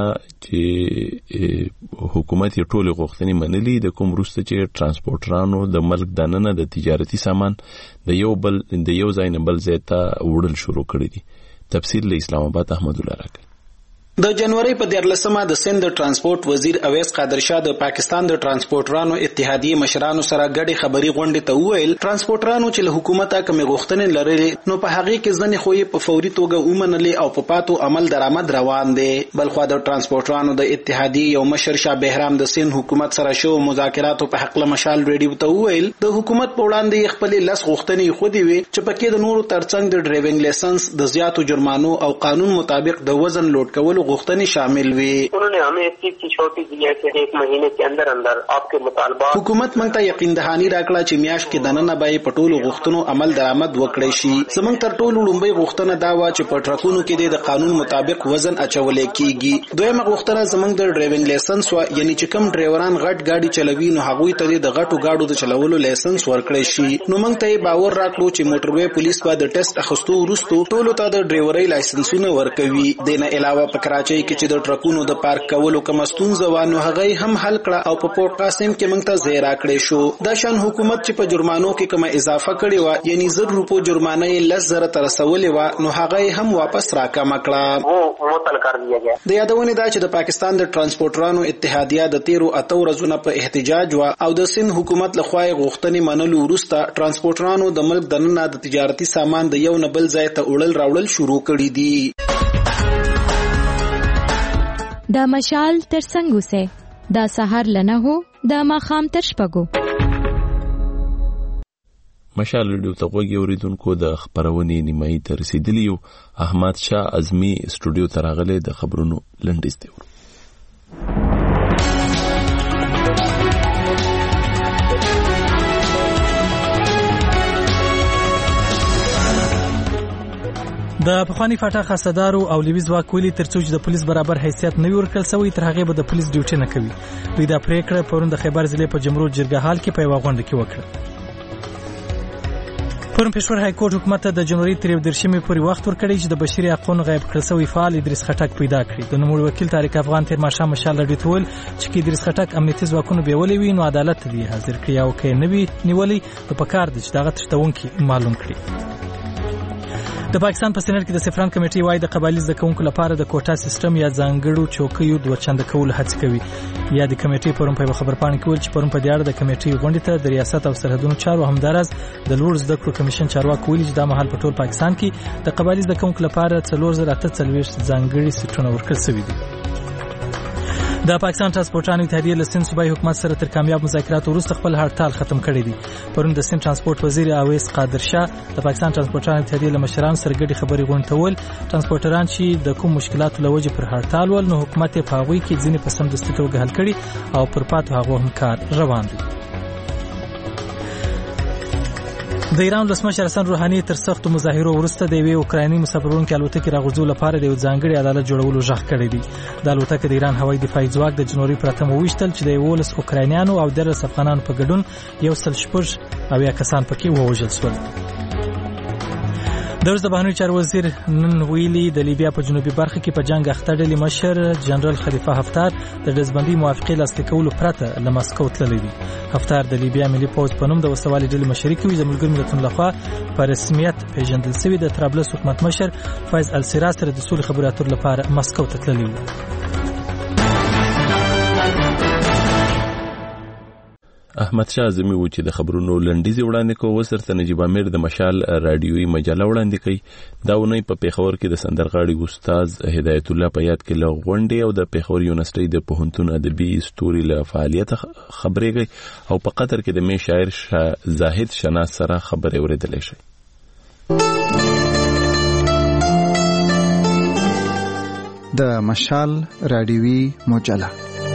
چې حکومت یې ټول غوښتنې منلي د کوم وروسته چې ترانسپورټرانو د ملک دننه د تجارتي سامان د یو ځای نه بل ځای ته وړل شروع کړی دي. تفصیل له اسلام آباد احمد الله راکړي. د جنوري په 14مه د سند د ترانسپورت وزیر اویس قادر شاه د پاکستان د ترانسپورټرانو اتحادیه مشرانو سره ګډي خبري غونډه ته وویل ترانسپورټرانو چې له حکومت کوم غوښتنې لري نو په هغه کې ځنې خوې په فوري توګه ومنلې او په پاتو عمل درآمد روان دي. بلخو د ترانسپورټرانو د اتحادیه یو مشر شاه بهرام د سند حکومت سره شو مذاکراتو په حق له مشال ریډیو ته وویل د حکومت په وړاندې خپل لس غوښتنې خو دی وي چې پکې د نورو ترڅنګ د ډرایوینګ لایسنس د زیاتو جرمانو او قانون مطابق د وزن لوډ کولو غوښتنې شامل وي. उन्होंने हमें इस चीज की छोटी दी है कि 1 महीने के अंदर अंदर आपके मुतालबा حکومت مونږ ته یقین دهانی راکړه چې میاشت کې دننه به په ټولو غوښتنو عمل درآمد وکړي شي. زمونږ تر ټولو لومړی غوښتنه دا و چې په ټرکونو کې د قانون مطابق وزن اچول کیږي. دویمه غوښتنه زمونږ د ډرایوینګ لایسنس و یعنی چې کوم ډرایوران غټ ګاډي چلوي نو هغوی ته د غټو ګاډو د چلولو لایسنس ورکړي شي. نو مونږ ته باور راکړو چې موټروي پولیس به د ټیسټ اخستو وروسته ټولو ته د ډرایورۍ لایسنسونه ورکوي. دنه علاوه په کراچۍ کې چې د ټرکونو د پارک کولو کوم ستونزه و نو هغه هم حل کړه او په پورت قاسم کې موږ ته ځای راکړی شو. دا شان حکومت چې په جرمانو کې کوم اضافه کړې و یعنی 100 روپو جرمانه یې 10,000 ته رسولې و نو هغه هم واپس راکم کړه. वो मुअत्तल कर दिया गया. د یادونه دا چې د پاکستان د ترانسپورټرانو اتحادیه د 13 ورځې په احتجاج او د سند حکومت لخوا غوښتنې منلو وروسته ترانسپورټرانو د ملک دننه د تجارتي سامان د یو نه بل ځای ته وړل راوړل شروع کړي دي. د مشال تر څنګ اوسه د سحر لنه هو د ماخام تر شپږو. مشال ریډیو ته غوږی اوریدونکو د خبرونې نیمایي ته رسیدلی یو. احمد شاه اعظمي سټوډیو ته راغلی د خبرونو لنډیز دی. د پخوانی فاټا خاصدارو او لوی ځواک ویلي ترڅو چې د پولیس برابر حیثیت نه ورکړل شوی تر هغه به د پولیس ډیوټي نه کوي. دوی دا پریکړه پرون د خیبر ضلع په جمرود جرګه حال کې په یو غونډه کې وکړه. پرون پېښور های کورټ حکومت د جنوري 13 پورې وخت ورکړی چې د بشري حقوقو غیب کړل شوی فعال ادریس خټک پیدا کړي. د نوموړي وکیل طارق افغان تیر ماښام مشال لړۍ تول چې ادریس خټک امنیتي ځواکونو بیولې وي نو عدالت دی حاضر کړي او کې نه وي نیولې نو پکار دي چې دغه تشتونکي معلوم کړي. د پاکستان په سېنات کې د سفران کمیټې وايي د قبایلی زده کوونکو لپاره د کوټا سیستم یا ځانګړو چوکیو د چند کول هڅه کوي. یا د کمیټې پرون په خبرپاڼه کې ویل چې پرون په دې اړه د کمیټې غونډې ته د ریاست او سرحدونو چارو همدارز د لوړ زده کړو کمیشن چارواکي ویلي چې دا مهال په ټول پاکستان کې د قبایلی زده کوونکو لپاره 4048 ځانګړي سیټونه ورکړل شوي دي. د پاکستان ترانسپورټرانو اتحادیه له سند صوبایي حکومت سره تر کامیاب مذاکراتو وروسته خپل هړتال ختم کړی دی. پرون د سند ترانسپورټ وزیر اویس قادر شاه د پاکستان ترانسپورټرانو اتحادیه له مشرانو سره ګډي خبرې غونډول. ترانسپورټران چې د کوم مشکلاتو لوجه پر هړتال ول نو حکومت په هغوی کې ځینې په سمدستي توګه حل کړي او پر پاتو هغه هم کار روان دی. د ایران ولسمشر حسن روحاني تر سختو مظاهرو وروسته د یوې اوکرایني مسافرونکو الوتکې راغورځولو لپاره د یو ځانګړي عدالت جوړولو غږ کړی دی. د الوتکې د ایران هوایي دفاعي ځواک د جنوري پر 8 وویشتل چې د 11 اوکراینیانو او 10 افغانانو په ګډون 106 کسان پکې ووژل شول. د روس د بهرنیو چارو وزیر نن ویلي د لیبیا په جنوبي برخه کې په جنگ اخته ډلې مشر جنرال خلیفه حفتار د دزبندي موافقې لاسلیک کولو پرته له مسکو تللی دی. حفتار د لیبیا ملي پوځ په نوم د وسوالي ډلې مشري کوي. د ملګرو ملتونو لخوا په رسمیت پیژندل شوی د طرابلس حکومت مشر فایز السراج سره د سولې خبرو اترو لپاره مسکو ته تللی و. احمد شاه اعظمي و چې د خبرونو لنډیز وړاندې کوي. وسرته نجیب امیر د مشال رادیوي مجله وړاندې کوي. دا ونی په پیښور کې د سندرغاړي استاد هدایت الله په یاد کې لغونډي او د پیښور یونیورسيټي د پوهنتون ادبي ستوري له فعالیت خبرې کوي او په قطر کې د می شاعر زاهد شناس سره خبرې اوریدلې شي. د مشال رادیوي مجله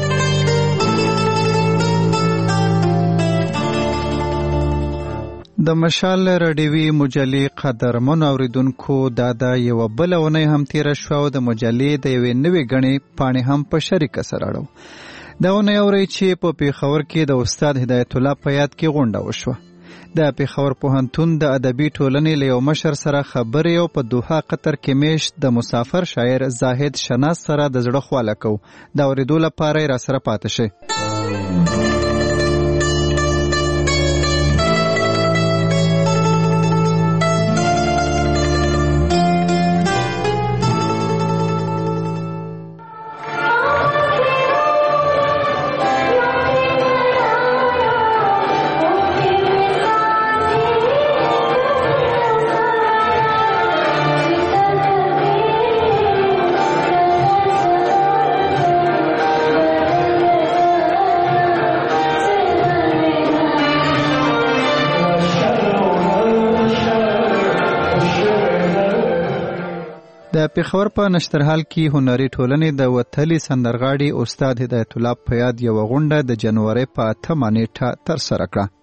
د مشال رادیوي مجلې قدرمن اوریدونکو دا یو بل ونی هم تیر شو د مجلې د یوې نوې غنې پانی هم په شریک سره اړو. دا ونی اوري چې په پیښور کې د استاد هدایت الله په یاد کې غونډه وشوه. د پیښور پوهنتون د ادبي ټولنې له یو مشر سره خبرې او په دوحه قطر کې میش د مسافر شاعر زاهد شناس سره د زړه خواله کو. دا اوریدو لپاره را سره پاتې شي. د پیښور په نشترحال کې هنري ټولنې د وتلي سندرغاړي استاد هدایت الله په یاد یو غونډه د جنوري په 8 نیټه تر سره کړه.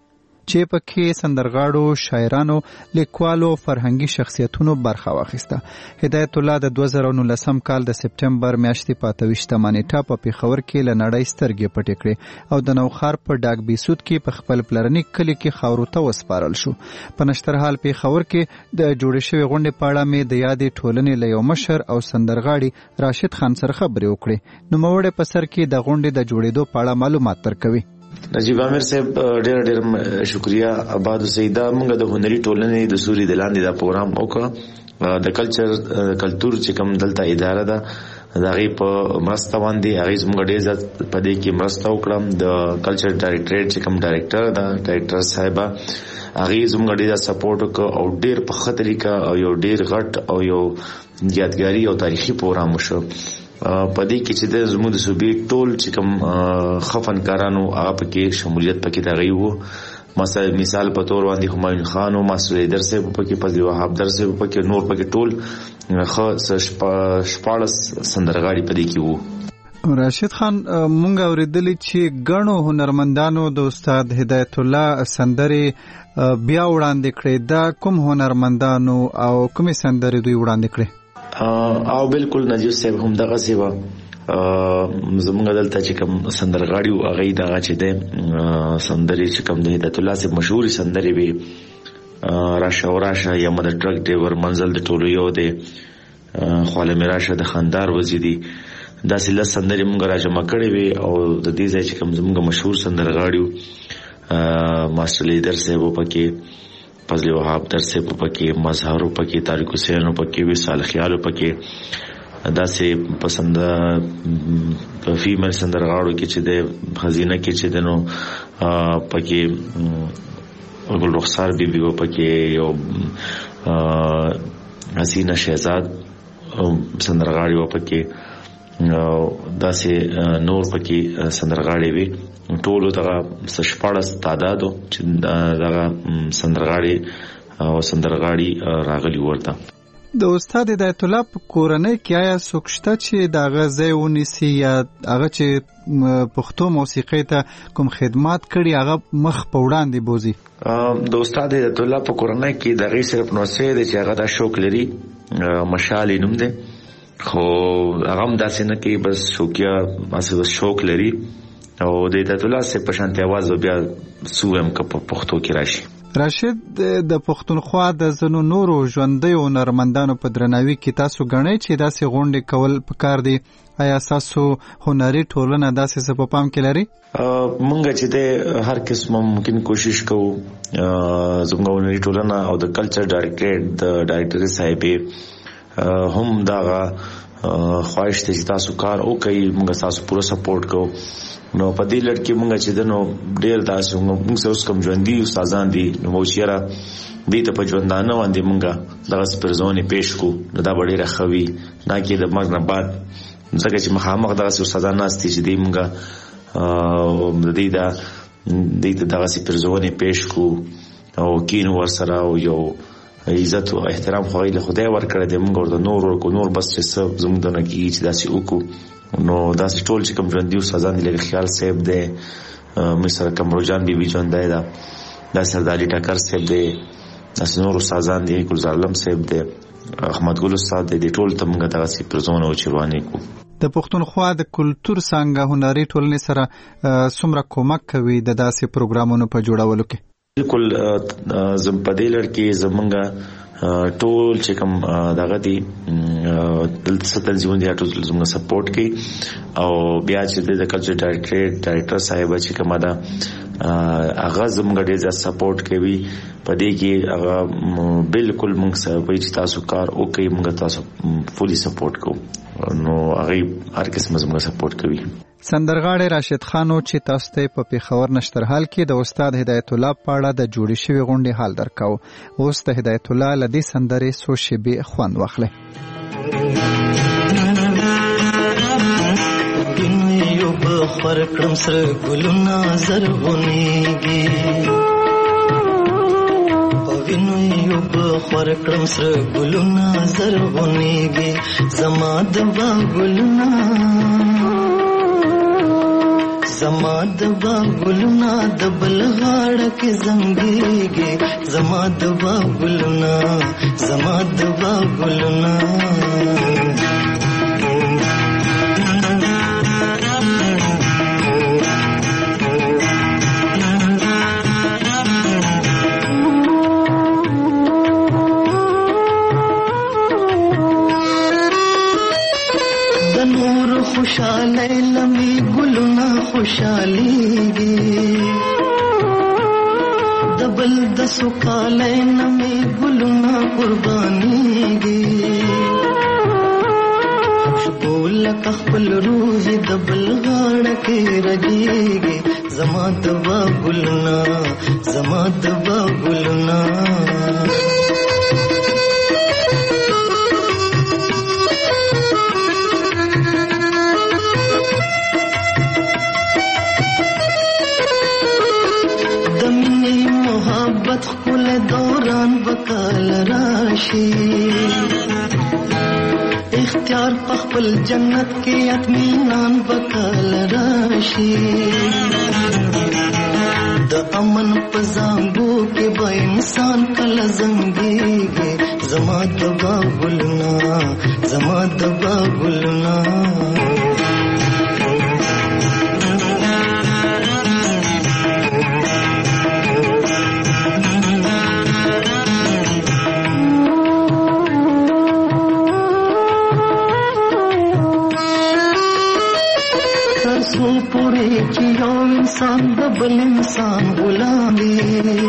چې پکې سندرغاړو، شاعرانو، لیکوالو، فرهنګي شخصیتونو برخه واخیسته. هدایت الله د 2019 کال د سپټمبر میاشتې په 28 نیټه په پیښور کې له نړۍ سترګې پټې کړې او د نوښار په ډاک بیسود کې په خپل پلرني کلي کې خاورو ته وسپارل شو. په نشترحال پیښور کې د جوړې شوې غونډې په اړه مې د یادې ټولنې له یو مشر او سندرغاړي راشد خان سره خبرې وکړې. نوموړی په سر کې د غونډې د جوړېدو په اړه معلومات درکوي. نجیب عامر صاحب ډېر شکریا. آباد سیدا موږ د هنري ټولنې د سوري د لاندې دا پروګرام وکړ. د کلچر چې کوم دلته اداره ده دغه په مرسته باندې هغه زموږ ډېر زیات په دې کې مرسته وکړم. د کلچر ډایریکټریټ چې کوم ډایریکټر دا ډایریکټر صاحب هغه زموږ ډېر سپورټ وکړ او ډېر په ښه طریقه او یو ډېر غټ او یو یادګاري او تاریخي پروګرام وشو. په دې کې چې د زموږ د صوبې ټول چې کوم خفنکارانو هغه پکې شمولیت پکې راغی وو. مثال په تور باندې همایون خان او ماسټر لیدر صاحب پکې، فضل وهاب در صاحب پکې، نور پکې ټول خاص شپاړس سندرغاړي پدې کې وو. راشد خان مونږ اوریدلی چې غنو هنرمندانو د استاد هدایت الله سندري بیا وړاندې کړې. دا کوم هنرمندانو او کومې سندري دوی وړاندې کړې؟ او بالکل نجیب صاحب هم دغه سیوا زمونږ دلته چې کوم سندرغاړي او هغه دغه چې د سندري چې کوم د هدایت الله صاحب مشهوري سندري وي راشه یا مد ټرک ډرایور منزل د ټولو یو دی، خواله میراشه د خندار وزیدي، دا سله سندري مونږ راجمع کړې وي. او د دې ځای چې کوم زمونږ مشهور سندرغاړي ماسټر لیدر صاحب پکې، فضل وهاب در صاحب پکې، مظهر پکې، طارق حسین پکې، وصال خیال پکې، دا سه پسند په فیمل سندرغاړو کې چې د خزینه کې چې دنو پکې ګل رخسار بیبي و پکې، یو حسینه شهزاد سندرغاړي و پکې، دا سه نور پکې سندرغاړي وي. ټولو دغه شپاړس تعدادو چې دغه سندرغاړي او سندرغاړي راغلي ورته. د استاد هدایت الله په کورنۍ کې آیا څوک شته چې د هغه ځای ونیسي یا هغه چې پښتو موسیقۍ ته کوم خدمات کړي هغه مخ په وړاندې بوزي؟ د استاد هدایت الله په کورنۍ کې دغه صرف نوڅه دی چې هغه د شوق لري، مشال نوم دی، خو هغه هم داسې نه کوي بس شوقیا بس شوق لري. او د هدایت الله سره په شانتي आवाज بیا سوم که په پښتو کې راشي. راشد د پښتونخوا د زنو نورو ژوندۍ هنرمندانو په درناوي کې تاسو غنئ چې داسې غونډې کول پکار دي. آیا تاسو هنري ټولنه داسې څه په پام کې لري؟ مونږ چې د هر قسم ممکن کوشش کوو. زموږ هنري ټولنه او د کلچر ډایریکټریټ د ډایریکټر صاحب هم دغه خواهش ته چې تاسو کار وکړئ، موږ تاسو پوره سپورټ کوو. نو په دې لړ کې مونږ چې دنو ډېر تاسو موږ سره اوس کوم ژوندۍ استادان دي نو موشيره دې ته په ژوندانه باندې مونږ دغه سپرزونې پېښ کو. نو دا ډېر خوي نه کې د مرګ نه بعد ځکه چې مخامخ دغه استادان ناستي چې دې مونږ د دې دغه سپرزونې پېښ کو او کین ور سره او یو عزت او احترام خو له خدای ورکړی دی. مونږ ورته نور بس چې زموږ دنه کې چې داسې وکړو. نو داسې ټول چې کوم ژوندي استادان دي لکه خیال صاحب دی، مصر کمرو جان بیبي ژوندی ده، دا سردار علي ټکر صاحب دی، داسې نور استادان دي، ګلزار علم صاحب دی، احمد ګل استاد دی، ټول ته موږ دغسې پرزونه او چروانې کوو. د پښتونخوا د کلتور څانګه هنري ټولنې سره څومره کومک کوي د داسې پروګرامونو په جوړولو کې؟ بالکل په دې لړ کې زمونږ ټول چې کوم دغه دي دلته تنظیمونه دي ټول زموږ سپورټ کوي. او بیا چې د کلچر ډایریکټر صاحب چې کومه ده هغه زموږ ډېر زیات سپورټ کوي. په دې کې هغه بالکل موږ سره وایي چې تاسو کار وکړئ، موږ تاسو فولي سپورټ کوو. نو هغه هر قسم زموږ سپورټ کوي. سندرغاړی راشد خانو چې تاسو ته په پیښور نشترحال کې د استاد هدایت الله په اړه د جوړې شوې غونډې حال درکاو. اوس د هدایت الله له دې سندرې څو شېبې خوند واخلئ. یو بخور کړم سره ګلونه زرغونېږي، یو بخور کړم سره ګلونه زرغونېږي، زما د باغ ګلونه زما د باغلونا د بل غاړه کې زنګيږي زما د باغلونا زما د باغلونا خوشاله لمي ګلونه خوشاليږي دبل د سوکاله لمي ګلونه قربانيږي خپل خپل روح دبل غاړه کې رجيږي زما د ګلونه زما د ګلونه خپل دوران وکال راشي اختیار په خپل جنت کې اطمینان وکال راشي د امن په زنګو کې به انسان کله زنګيږي زما د ګلنا زما د ګلنا پوری چې یو انسان د بل انسان غلامي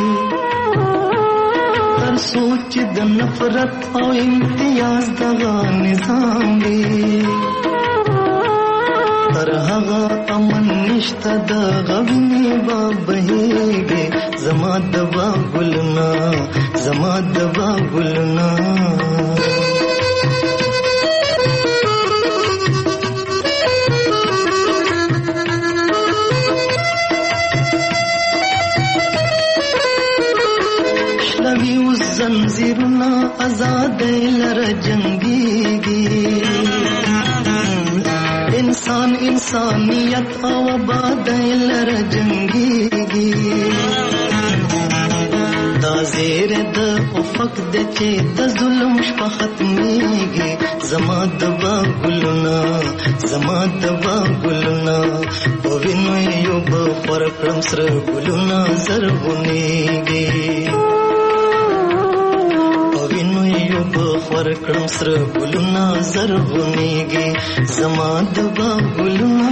هر سوچ د نفرت او امتیاز دغه نظام دی تر هغه امن نشته د غوینې با بهیږي زما د ګلنا زما د ګلنا زنجیرنا آزاد لر جنگیږي انسان انسانیت او آباد لر جنگیږي دا زیر د افق د چې د ظلم شپه ختميږي زما د ګلنا زما د ګلنا په وینو یو په فرقم سره ګلنا زرغونیږي ورکړم سره ګلونه زرغونیږي زما د ګلونه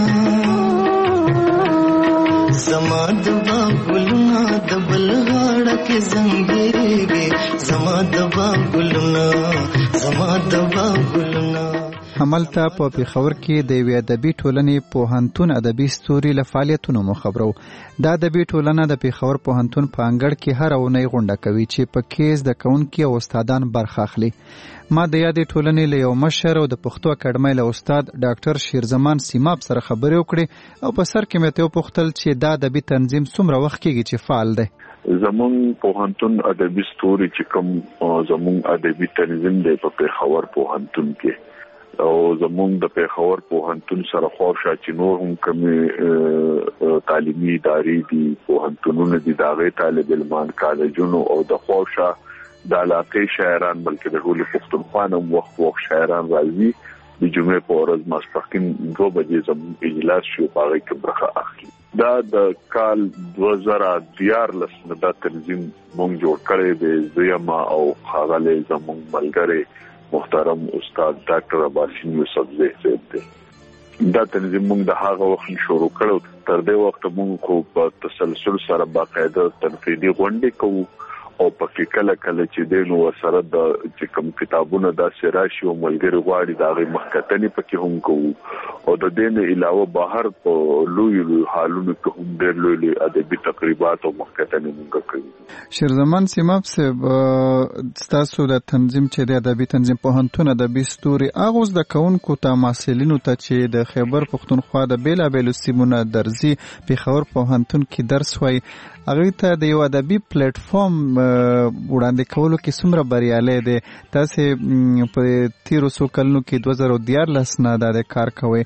زما د ګلونه د بل غاړه کې زنګيږي زما د ګلونه زما د ګلونه هملته په پیښور کې د یوې ادبي ټولنې پوهنتون ادبي ستوري له فعالیتونو مو خبرو. دا ادبي ټولنه د پیښور پوهنتون په انګړ کې هر اونۍ غونډه کوي چې په کې زده کوونکي او استادان برخه اخلي. ما د یادې ټولنې له یو مشر او د پښتو اکاډمۍ له استاد ډاکټر شیرزمان سیماب سره خبرې وکړې او په سر کې مې ته وپوښتل چې دا ادبي تنظیم څومره وخت کېږي چې فعال دی. زمون پوهنتون ادبي ستوري چې کوم زمون ادبي تنظیم دی په پیښور پوهنتون کې او زمونږ د پیښور پوهنتون سره خوښه چې نور هم کومې تعلیمي ادارې دي پوهنتونونه دي داغه طالب علمان کالجونو او د خوښه د علاقې شاعران بلکې د ټول پښتونخوا نوم وخت شاعران راځي د جمعې په ورځ ماسپښین 2 بجې زموږ اجلاس شو هغه کې برخه اخلي. دا د کال 2014 دا تنظیم مونږ جوړ کړی دی زیما او خاغله زموږ ملګری محترم استاد ډاکټر عباسین یوسف زیات دی. دا تنظیم موږ د هغه وخت شروع کړو تر دې وخت موږ کو په تسلسل سره باقاعده تنقیدي غونډې کوو او په کله چې دینو سره د چې کوم کتابونه د سراشي او ملګری غواړي دا غي مخکتنی پکې هم کوو او د دین علاوه بهر په لوی حالونو کې هم ډېر لوی ادبي تقریبات او مخکتنی موږ کوي. شیرزمان سیماب صاحب تاسو د تنظیم چې د ادبي تنظیم پوهنتون ادبي ستوري اغوز د کونکو ته محصلینو ته چې د خیبر پښتونخوا د بیلابېلو سیمونو درځي پیښور پوهنتون کې درس وایي هغه ته د یو ادبي پلیټ فارم وړاندې کولو کې څومره بریالي دي؟ تاسو په تیرو څو کلونو کې 2014 نه دا کار کوي،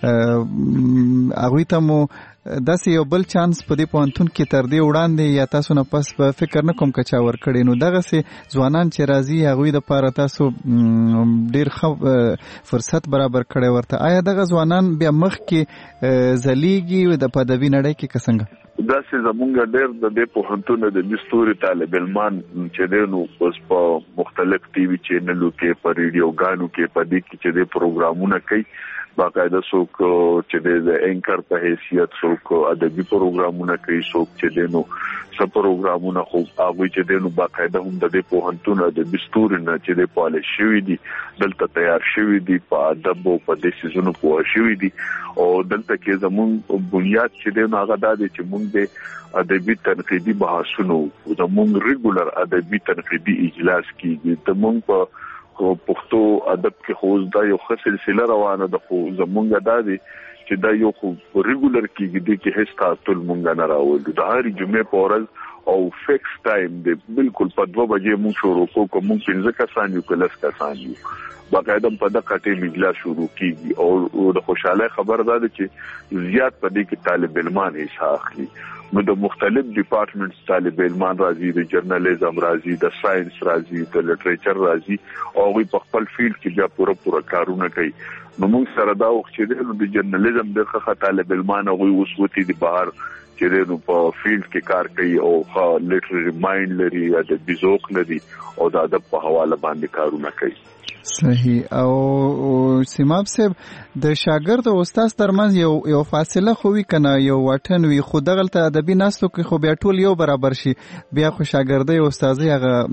هغوی ته مو داسې یو بل چانس په دې پوهنتون کې تر دې وړاندې یا تاسو نه پس په فکر نه کوم که چا ورکړی، نو دغسې ځوانان چې راځي هغوی دپاره تاسو ډېر ښه فرصت برابر کړی ورته. آیا دغه ځوانان بیا مخکې ځلیږي د په ادبي نړۍ کې که څنګه؟ داسې زمونږ ډېر د دې پوهنتون د مستوري طالب علمان چې دی نو اوس په مختلف ټي وي چینلو کې، په ریډیوګانو کې، په دې کې چې د پروګرامونه کوي، باقاعده څوک چې د اینکر په حیثیت، څوک ادبي پروګرامونه کوي، څوک چې دی نو څه پروګرامونه خو هغوی چې دی نو باقاعده هم د دې پوهنتون د مستوري نه چې دی پالش شوي دي، دلته تیار شوي دي، په ادب او په دې څیزونو پوه شوي دي. او دلته کې زمونږ بنیاد چې دی نو هغه دا دی چې مونږ د ادبي تنقیدي بحثونو، زمونږ ریګولر ادبي تنقیدي اجلاس کېږي. زمونږ په پښتو ادب کې خو دا یو ښه سلسله روانه ده، خو زمونږ دا دی چې دا یو خو ریګولر کېږي، دې کې هیڅ تعطل مونږ نه راولو. د هرې جمعې په ورځ او فکس ټایم دی، بالکل په 2 بجې مونږ شروع کوو، که مونږ 15 کسان یو که 10 کسان یو، باقاعده په دغه ټیم اجلاس شروع کېږي. او د خوشحالۍ خبر دا ده چې زیات په دې کې طالب علمان حصہ اخلي. نو د مختلف ډپارټمنټس طالب علمان راځي، د جرنالیزم راځي، د ساينس راځي، د لټریچر راځي، او هغوی په خپل فیلډ کې بیا پوره کارونه کوي. نو موږ سره دا وخت چې د جرنالیزم دغه طالب علمان هغوی اوس وتی دي بهر چې نو په فیلډ کې کار کوي او ښه لیټرري مایند لري، ادبي ذوق لري، او د ادب په حواله باندې کارونه کوي. صحیح. او سیماب صاحب، د شاګرد او استاد ترمنځ یو فاصله خو وي کنه، یو واټن وي، خو دغلته ادبي ناستو کې خو بیا ټول یو برابر شي، بیا خو شاګردۍ او استادۍ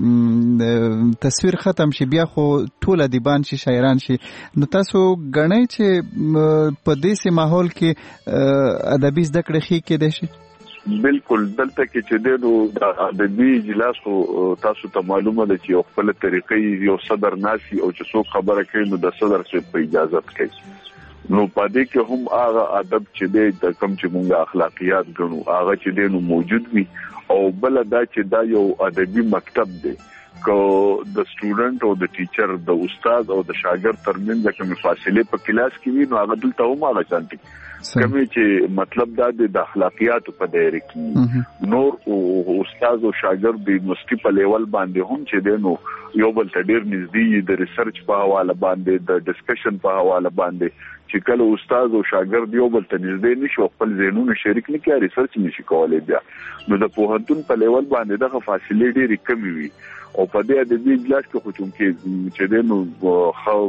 هغه تصویر ختم شي، بیا خو ټول ادیبان شي، شاعران شي. نو تاسو ګڼئ چې په دې ماحول کې ادبي زده کړې ښې کېدای شي؟ بالکل. دلته کې چې دی نو د ادبي اجلاس خو تاسو ته معلومه ده چې یو خپل طریقې یو صدر ناسي، او چې څوک خبره کوي نو د صدر صاحب په اجازت کوي. نو په دې کې هم هغه ادب چې دی د کوم چې مونږ اخلاقیات ګڼو هغه چې دی نو موجود وي. او بل دا چې دا یو ادبي مکتب دی، که د سټوډنټ او د ټیچر، د استاد او د شاګرد ترمنځ کومې فاصلې په کلاس کې وي، نو هغه دلته هم هغه شانتي کمی چې مطلب دا د اخلاقیاتو په دایره کې نور او استاد او شاګرد د یونیورسيټي په لیول باندې هم چې دی نو یو بل ته ډیر نږدې، د ریسرچ په حواله باندې، د ډسکشن په حواله باندې، چې کله استاد او شاګرد یو بل ته نږدې نشي، خپل ذهنونه شریک نه کوي، ریسرچ نشي کولای، بیا نو د پوهنتون په لیول باندې دغه فاصلې ډېرې کمې وي. او په دې ادبي اجلاس کې خو چې دی نو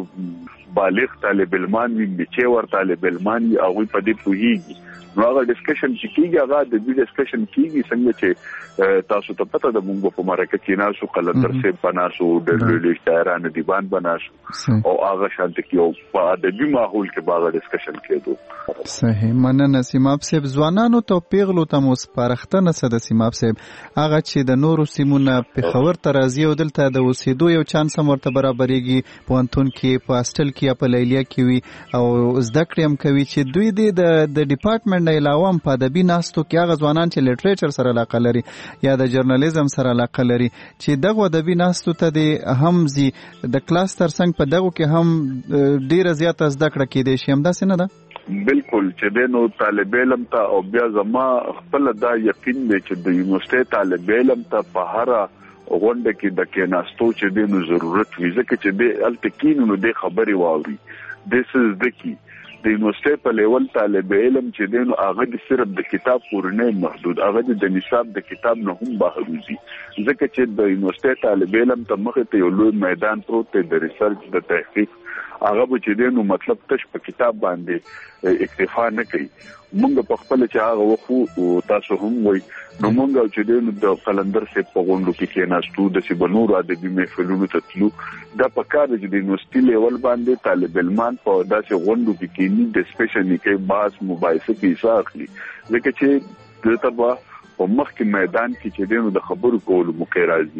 خو بالغ طالب علمان وي، بچي ور طالب علمان وي، هغوی په دې پوهېږي. نو هغه ډسکشن چې کېږي هغه ادبي ډسکشن کېږي، څنګه چې تاسو ته پته ده موږ په مرکه کې ناسو، قلندر صاحب به ناسو، ډېر لوی شاعران ادیبان به ناسو، او هغه شانته کې یو په ادبي ماحول کې به هغه ډسکشن کېدو. صحیح. مننه سیماب صاحب. ځوانانو ته پیغلو ته مو سپارښتنه څه ده سیماب صاحب؟ هغه چې د نورو سیمونه پېښور ته راځي او دلته د اوسېدو یو چانس هم ورته برابرېږي، پوهنتون کې، په هاسټل کې یا په لیلیه کې وي، او زده کړې هم کوي، چې دوی د ډپارټمنټ نه علاوه هم په ادبي ناستو کې هغه ځوانان چې لیټریچر سره علاقه لري یا د جرنالیزم سره علاقه لري، چې دغه ادبي ناستو ته د هم زی د کلاس ترڅنګ په دغه کې هم ډیره زیاته زده کړه کېدای شي، همداسې نه ده؟ بالکل. چې دی نو طالب علم ته، او بیا زما خپل دا یقین دی چې د یونیورسيټي طالب علم ته په هره غونډه کې د کېناستو چې دی نو ضرورت وي، ځکه چې دی هلته کېنو نو دی خبرې واوري، دی څه زده کړي. د یونیورسيټي په لیول طالب علم چې دی نو هغه د صرف د کتاب پورې نه محدود، هغه د نصاب د کتاب نه هم بهر وځي، ځکه چې د یونیورسيټي طالب علم ته مخې ته یو لوی میدان پروت دی د ریسرچ، د تحقیق. هغه به چې دی نو مطلب تش په کتاب باندې اکتفا نه کوي. مونږ په خپل چې هغه وخو تاسو هم وایي، نو مونږ چې دی نو د قلندر صاحب په غونډو کې کېناستو، داسې به نورو ادبي محفلونو ته تلو. دا په کار دی چې د یونیورسيټي لیول باندې طالب علمان په داسې غونډو کې کېني، ډسکشن یې کوي، بحث مباحثه کې حصه اخلي، ځکه چې دلته به په مخکې میدان کې چې دی نو د خبرو کولو موقع راځي.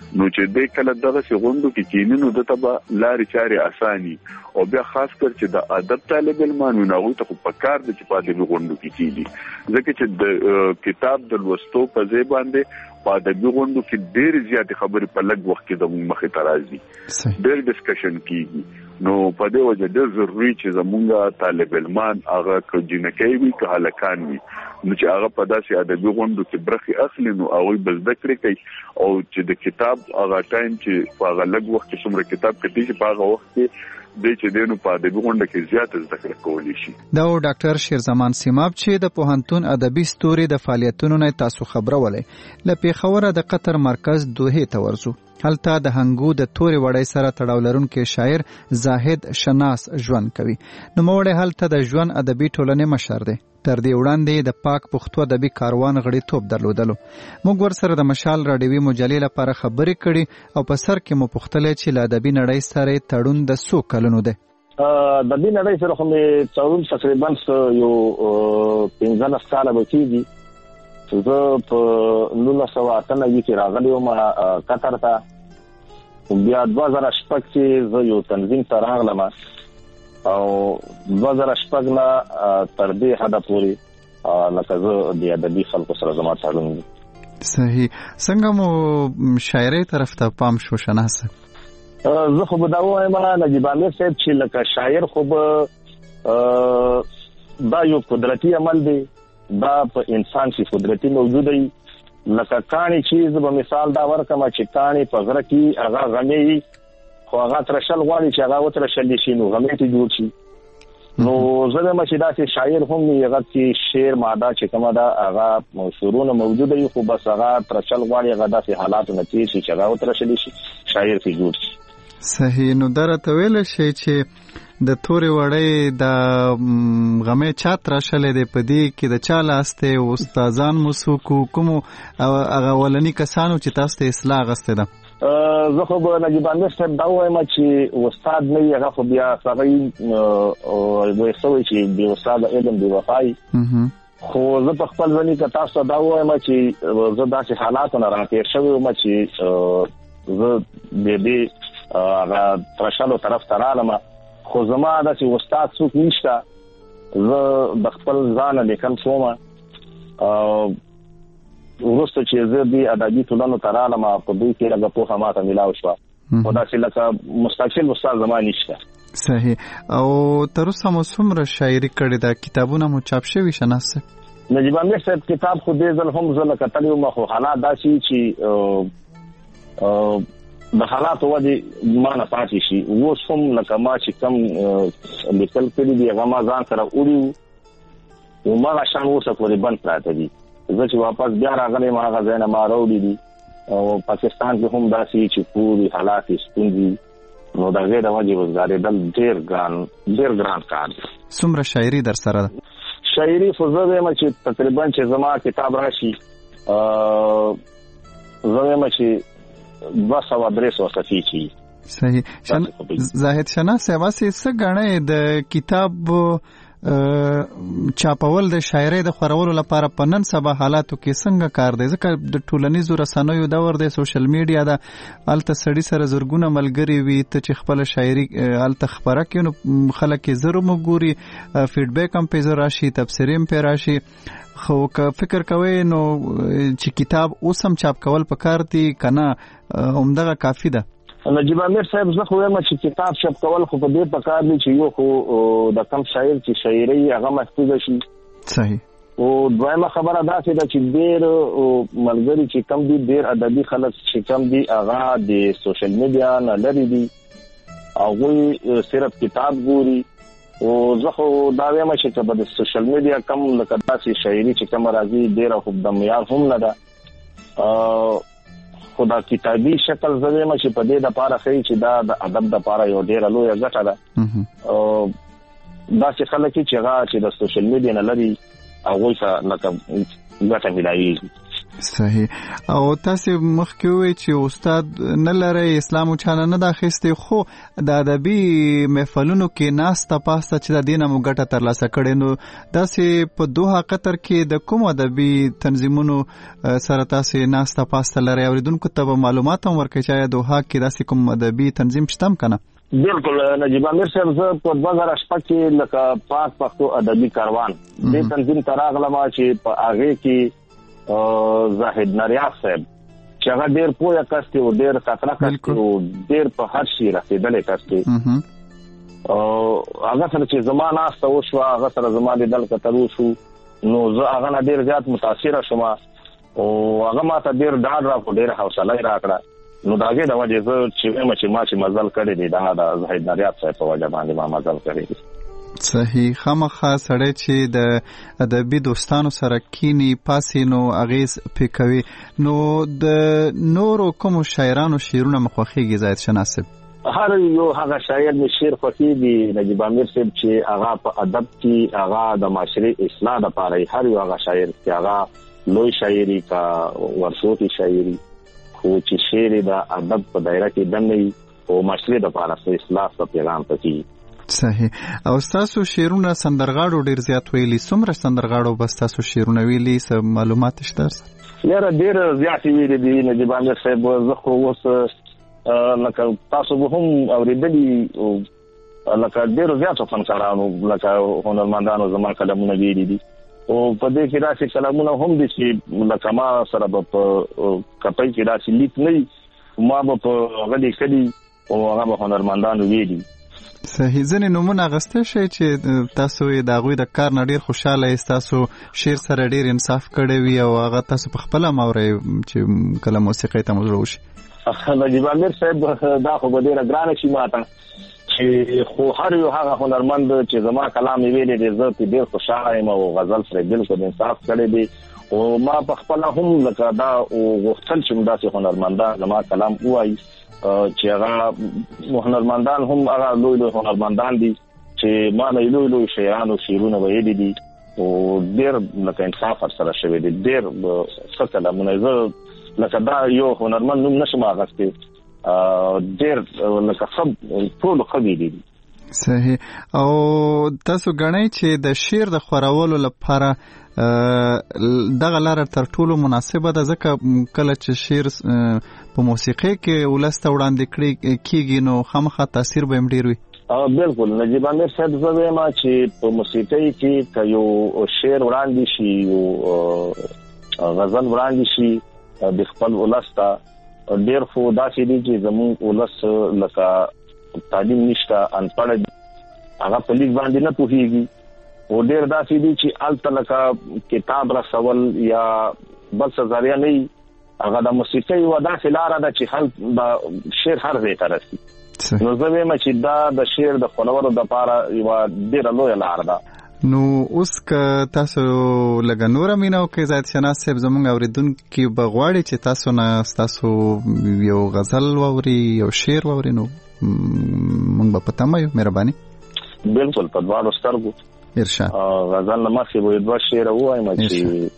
نو چې د کله دغه غونډو کې کینینو د تبا لارې چارې اساني او بیا خاص کر چې د ادب طالب علمانو نه ته په کار د چې په دې غونډو کې کیږي ځکه چې د کتاب د لوستو په ځای باندې په ادبي غونډو کې ډېر زیات خبرې په لږ وخت کې د مخې ته راځي ډېر ډسکشن کیږي نو په دې وجه ډېر ضروري چې زمونږ طالب علمان هغه کجنکې وي که هلکان وي نو چې هغه په داسې ادبي غونډو کې برخه اخلي نو هغه به زده کړي کوي او چې د کتاب هغه ټایم چې په هغه لږ وخت کې څومره کتاب کتي چې په هغه وخت کې د چې دینو په ادبي غونډه کې زیات زده کړه کولی شي. دا ډاکټر شیرزمان سیماب چې د پوهنتون ادبي ستوري د فعالیتونو نه تاسو خبره ولې ل پیښور د قطر مرکز دوه ته ورزو هلته د هنګو د توري وړای سره تړاو لرونکي شاعر زاهد شناس ژوند کوي نو موړ هلته د ژوند ادبي ټولنې مشر دی تر دې وړاندې د پاک پښتو ادبي کاروان غړي توپ درلودلو موږ ورسره د مشال راډیوي مجلې لپاره خبرې کړې او په سر کې مو پوښتلې چې ل ادبي نړۍ سره تړون د څو کلونو دی د دې نړۍ سره کوم تړون تقریبا یو 15 کاله وکړي زه په 1998 کې راغلی وم قطر ته بیا 2006 کې زه یو تنظیم ته راغلم او 2006 نه تر دې حد پورې لکه زه د ادبي خلکو سره زما تعلق دی. صحیح. څنګه مو شاعرۍ طرف ته پام شو شناسه؟ زه خو به دا وایم نجیب امیر صاحب چې لکه شاعر خو به دا یو قدرتي عمل دی دا په انسان کې قدرتي موجود دی لکه کانی چې زه به مثال دا ورکم چې کانی په غره کې هغه غمې خو هغه ترشل غواړي چې هغه وترشل شي نو غمې ته جوړ شي نو زه به چې دا چې شاعر هم هغه کې شعر ماده چې کومه دا هغه شعرونه موجود دي خو بس هغه ترشل غواړي هغه داسې حالات نه تیر شي چې هغه وترشل شي شاعر ته جوړ شي. صحیح. نو درته ویل شي چې د توري وړې د غمې چا ترشلې دی په دې کې د چا لاسته استادان مسوکو کوم هغه ولني کسانو چې تاسو ته اصلاح غسته ده زه خو به نجیب امیر صاحب دا وایم چې استاد نه هغه خو بیا سړی وایي چې د استاد علم دی وفای خو زه په خپل ځنی که تاسو دا وایم چې زه داسې حالات نه راپیر شوی وم چې زه د دې هغه ترشلو طرف ته رالم خو زما داسې استاد څوک نشته زه د خپل ځان لیکل کوم وروسته چې زه د ادبي ټولنو ته رالم په دوی کې لږه پوهه ماته میلاو شوه خو داسې لکه مستقل استاد زما نشته. صحیح. او تر اوسه مو څومره شاعري کړې ده کتابونه مو چاپ شوي شناسه؟ نجیب امیر صاحب کتاب خو دې ځل هم زه لکه تللی وم خو حالات داسې چې د حالاتو ودې ما نه پاتې شي اوس هم لکه ما چې کم لیکل کړي دي هغه ما ځان سره وړي وو ما شان اوسه پورې بند پراته دي زه چې واپس بیا راغلی ما هغه ځای نه ما راوړي دي او پاکستان کې هم داسې چې پورې حالات ستونزې نو د هغې د وجې وزګارېدل ډېر ګران کار دی. څومره شاعري در سره ده؟ شاعري خو زه وایم چې تقریبا چې زما کتاب راشي زه وایم چې 200-300 صفحې چی. صحیح. زاهد شناس واسه څه غنې د کتاب چاپول د شاعرۍ د خورولو لپاره په نن سبا حالاتو کې څنګه کار دی ځکه د ټولنیزو رسنیو دور دی سوشل میډیا دا الته سړی سره زرګونه ملګری وي ته چې خپل شاعري الته خبره کوي نو خلک زرو مګوري فیډبیک هم په زر راشي تبصرې هم په راشي خو که فکر کوي نو چې کتاب اوسم چاپ کول پکار دي کنه همدغه کافی ده. نجیب امیر صاحب زه خو وایم چې کتاب چاپ کول خو په دې پکار دي چې یو خو د کم شاعر چې شاعري هغه محفوظ شي. صحیح. او دویمه خبره دا چې ډېر ملګری چې کم دي ډېر ادبي خلک چې کم دي هغه د سوشل میډیا نه لري دي هغوی صرف کتاب ګوري او زه خو دا وایم چې په د سوشل میډیا کم لکه داسې شاعري چې کم راځي ډېره خو د معیار هم نه ده خو دا کتابي شکل زه وایم چې په دې دپاره ښیي چې دا د ادب دپاره یو ډېره لویه ګټه ده داسې خلک چې هغه چې د سوشل میډیا نه لري هغوی ته لکه ګټه میلاویږي. صحیح. او تاسو مخکې وی چې استاد نه لري اسلام او چانه نه داخسته، خو د ادبي محفلونو کې ناسته پاسته چې د دینه مو ګټه ترلاسه کړي، نو داسې په دوه قطر کې د کوم ادبي تنظیمونو سره تاسو ناسته پاسته لري اوریدونکو ته معلومات هم ورکړئ چې دوه کې داسې کوم ادبي تنظیم شته کنه؟ بالکل نجیب امیر صاحب زه په 2008 کې لکه پاک پښتو ادبي کاروان دې تنظیم تراغلم چې په هغه کې زاهد نریاض صاحب چې هغه ډېر پوهه کس دی او ډېر خطره کس دی او ډېر په هر شي رسېدلی کس دی. هغه سره چې زما ناسته وشوه، هغه سره زما لیدل کتل وشو، نو زه هغه نه ډېر زیات متاثره شوم او هغه ما ته ډېر ډاډ راکړو، ډېره حوصله یې راکړه. نو د هغې د وجې زه چې وایم چې ما چې مزل کړی دی دا د زاهد نریاض صاحب په وجه باندې ما مزل کړی دی. صحیح. خامخا سړی چې د ادبي دوستانو سره کینی پاسې نو اغیز پکوي. نو د نورو کوم شاعرانو شعرونه مخوخیږي زاهد شناسب؟ هر یو هغه شاعر می شعر خوښیږي نجیب امیر صاحب چې هغه په ادب کې هغه د معاشري اصلاح لپاره هر یو هغه شاعر چې هغه لوی شاعري کا ورشوتي شاعري خو چې شعر د ادب په دایره کې دنه او معاشري لپاره اصلاح ته پیغام پکې. صحیح. او تاسو شعرونه سندرغاړو ډیر زیات ویلي، څومره سندرغاړو بس تاسو شعرونه ویلي؟ څه معلومات شته؟ لره ډیر زیات ویلي دي نجیب امیر صاحب. زه خو اوس لکه تاسو به هم اوریدلي لکه ډیر زیات فنکارانو لکه هنرمندانو زما کلمونه ویلي دي او په دې کې داسې کلمونه هم دي چې لکه ما سره به په کپۍ کې داسې لیک نه ما به په غلي کړي او هغه به هنرمندانو ویلي. صحیح. ځنې نومونه اغسته شي چې تاسو د هغوی د کار نه ډیر خوشاله یاست، تاسو شعر سره ډیر انصاف کړی وي او هغه تاسو په خپله مورئ چې کله موسیقۍ ته مزړه وشي؟ نجیب امیر صاحب دا خو به ډېره ګرانه شي ما ته چې خو هر یو هغه هنرمند چې زما کلام یې ویلی دی زه پرې ډېر خوشحاله یم او غزل سره بلکل انصاف کړی دی او ما په خپله هم لکه دا غوښتل چې داسې هنرمندان زما کلام ووایي چې هغه هنرمندان هم هغه لوی لوی هنرمندان دي چې ما نه لوی لوی شاعرانو شعرونه ویلي دي او ډېر لکه انصاف ورسره شوی دی، ډېر ښه کلامونه. زه لکه دا یو هنرمند نوم نشم اخیستی، ډېر لکه ټول ښه ویلي دي. صحیح. او تاسو ګڼئ چې د شعر د خپرولو لپاره دغه لاره تر ټولو مناسبه ده، ځکه کله چې شعر په موسیقۍ کې ولس ته وړاندې کېږي نو خامخا تاثیر به هم ډېر وي. بالکل نجیب امیر صاحب زه وایم چې په موسیقۍ کې که یو شعر وړاندې شي یو غزل وړاندې شي د خپل ولس ته ډېر خو داسې دي چې زموږ ولس لکه تعلیم نشته، انپړه هغه په لیک باندې نه پوهېږي او ډېر داسې دي چې هلته لکه کتاب رسول یا بل څه ذریعه نه وي، هغه د موسیقۍ یوه داسې لاره ده چې خلک د شعر هر ځای ته رسي. نو زه وایم چې دا د شعر د خپرولو دپاره یوه ډېره لویه لاره ده. نو اوس که تاسو لږه نوره مینه وکړئ زاهد شناس صاحب، زموږ اورېدونکي به غواړي چې تاسو نه ستاسو یو غزل واوري یو شعر واوري، نو موږ به په تمه یو. مهرباني. بالکل په دواړو سترګو. ارشاد. غزل نه مخکې به دوه شعره ووایم چې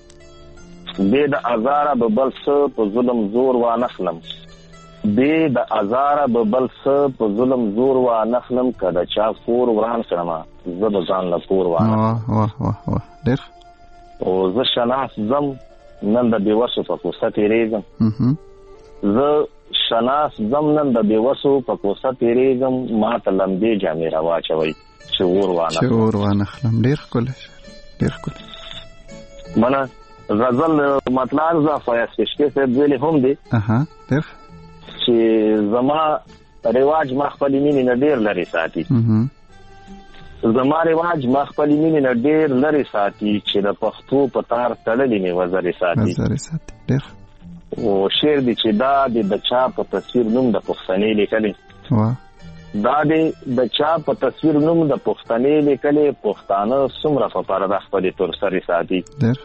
بې د ازاره به بل څه په ظلم زور وانخلم، بې د ازاره به بل څه په ظلم زور وانخلم، که د چا کور وران کړمه زه به ځان له کور وانخلم. ډېر. او زه شناس ځم نن د بېوسو په کوڅه تېرېږم، زه شناس ځم نن د بېوسو په کوڅه تېرېږم، ما ته لمبې جامې راواچوئ چې اور وانخلم. ډېر ښکلی، ډېر ښکلی. منه غزل مطلب ز فیاض کشکی صاحب ویلي هم دی ډېر چې زما رواج ما خپل مینې نه ډېر لري ساتي، زما رواج ما خپل مینې نه ډېر لري ساتي، چې د پښتو په تار تړلې مې وزرې ساتي. ډېر. او شعر دی چې دا د چا په تصویر نوم د پښتنې لیکلی، دا د چا په تصویر نوم د پښتنې لیکلی، پښتانه څومره په پرده خپلې تور سرې ساتي.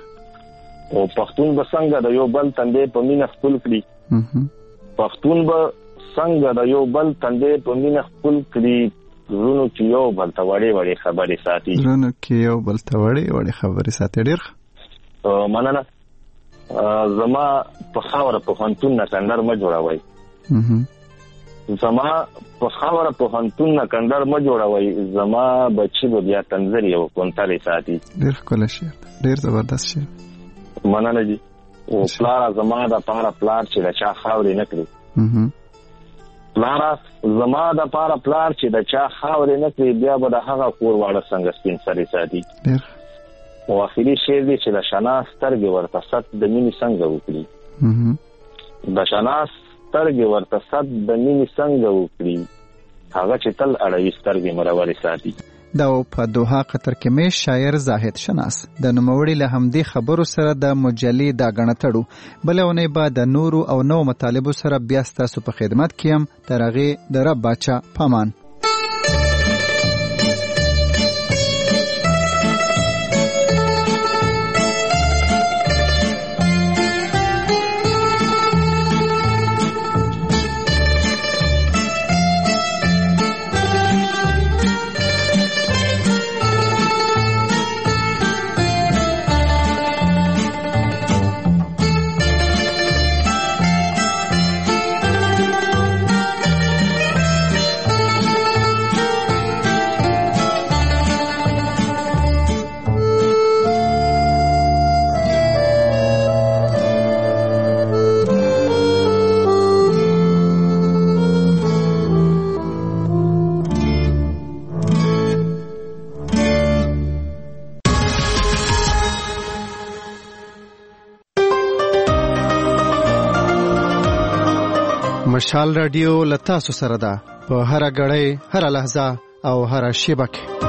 او پښتون به څنګه د یو بل تندې په مینه خپل کړي، پښتون به څنګه د یو بل تندې په مینه خپل کړي، زړونو کې یو بل ته وړې وړې خبرې ساتي. زړونو کې یو بل ته وړې وړې خبرې ساتي. ډېر مننه. زما په خاوره په خنتون نه کندر ما جوړوي زما په خاوره په خنتون نه کندر ما جوړوي زما بچي به بیا تنظری او کونټالي ساتي. ډېر ښکلی شعر، ډېر زبردست شعر. مننه جی. او پلار زما د پاره پلار چې د چا خاورې نه کړي، پلار زما د پاره پلار چې د چا خاورې نه کړي، بیا به د هغه کور واړه څنګه سپین سرې ساتي. او اخري شعر دی چې د شناس سترګې ورته ست د مینې څنګه وکړي، د شناس سترګې ورته ست د مینې څنګه وکړي، هغه چې تل اړوي سترګې مرورې ساتي. دا په دوحه قطر کې مې شاعر زاهد شناس د نوموړي له همدې خبرو سره د مجلې دا غنټړو بلونه بعد د نورو او نو مطالبو سره بیا ستاسو په خدمت کې هم ترغه د رب بچا پامان. مشال رادیو لتا سره ده په هر غړې، هر لحظه او هر شیبه کې.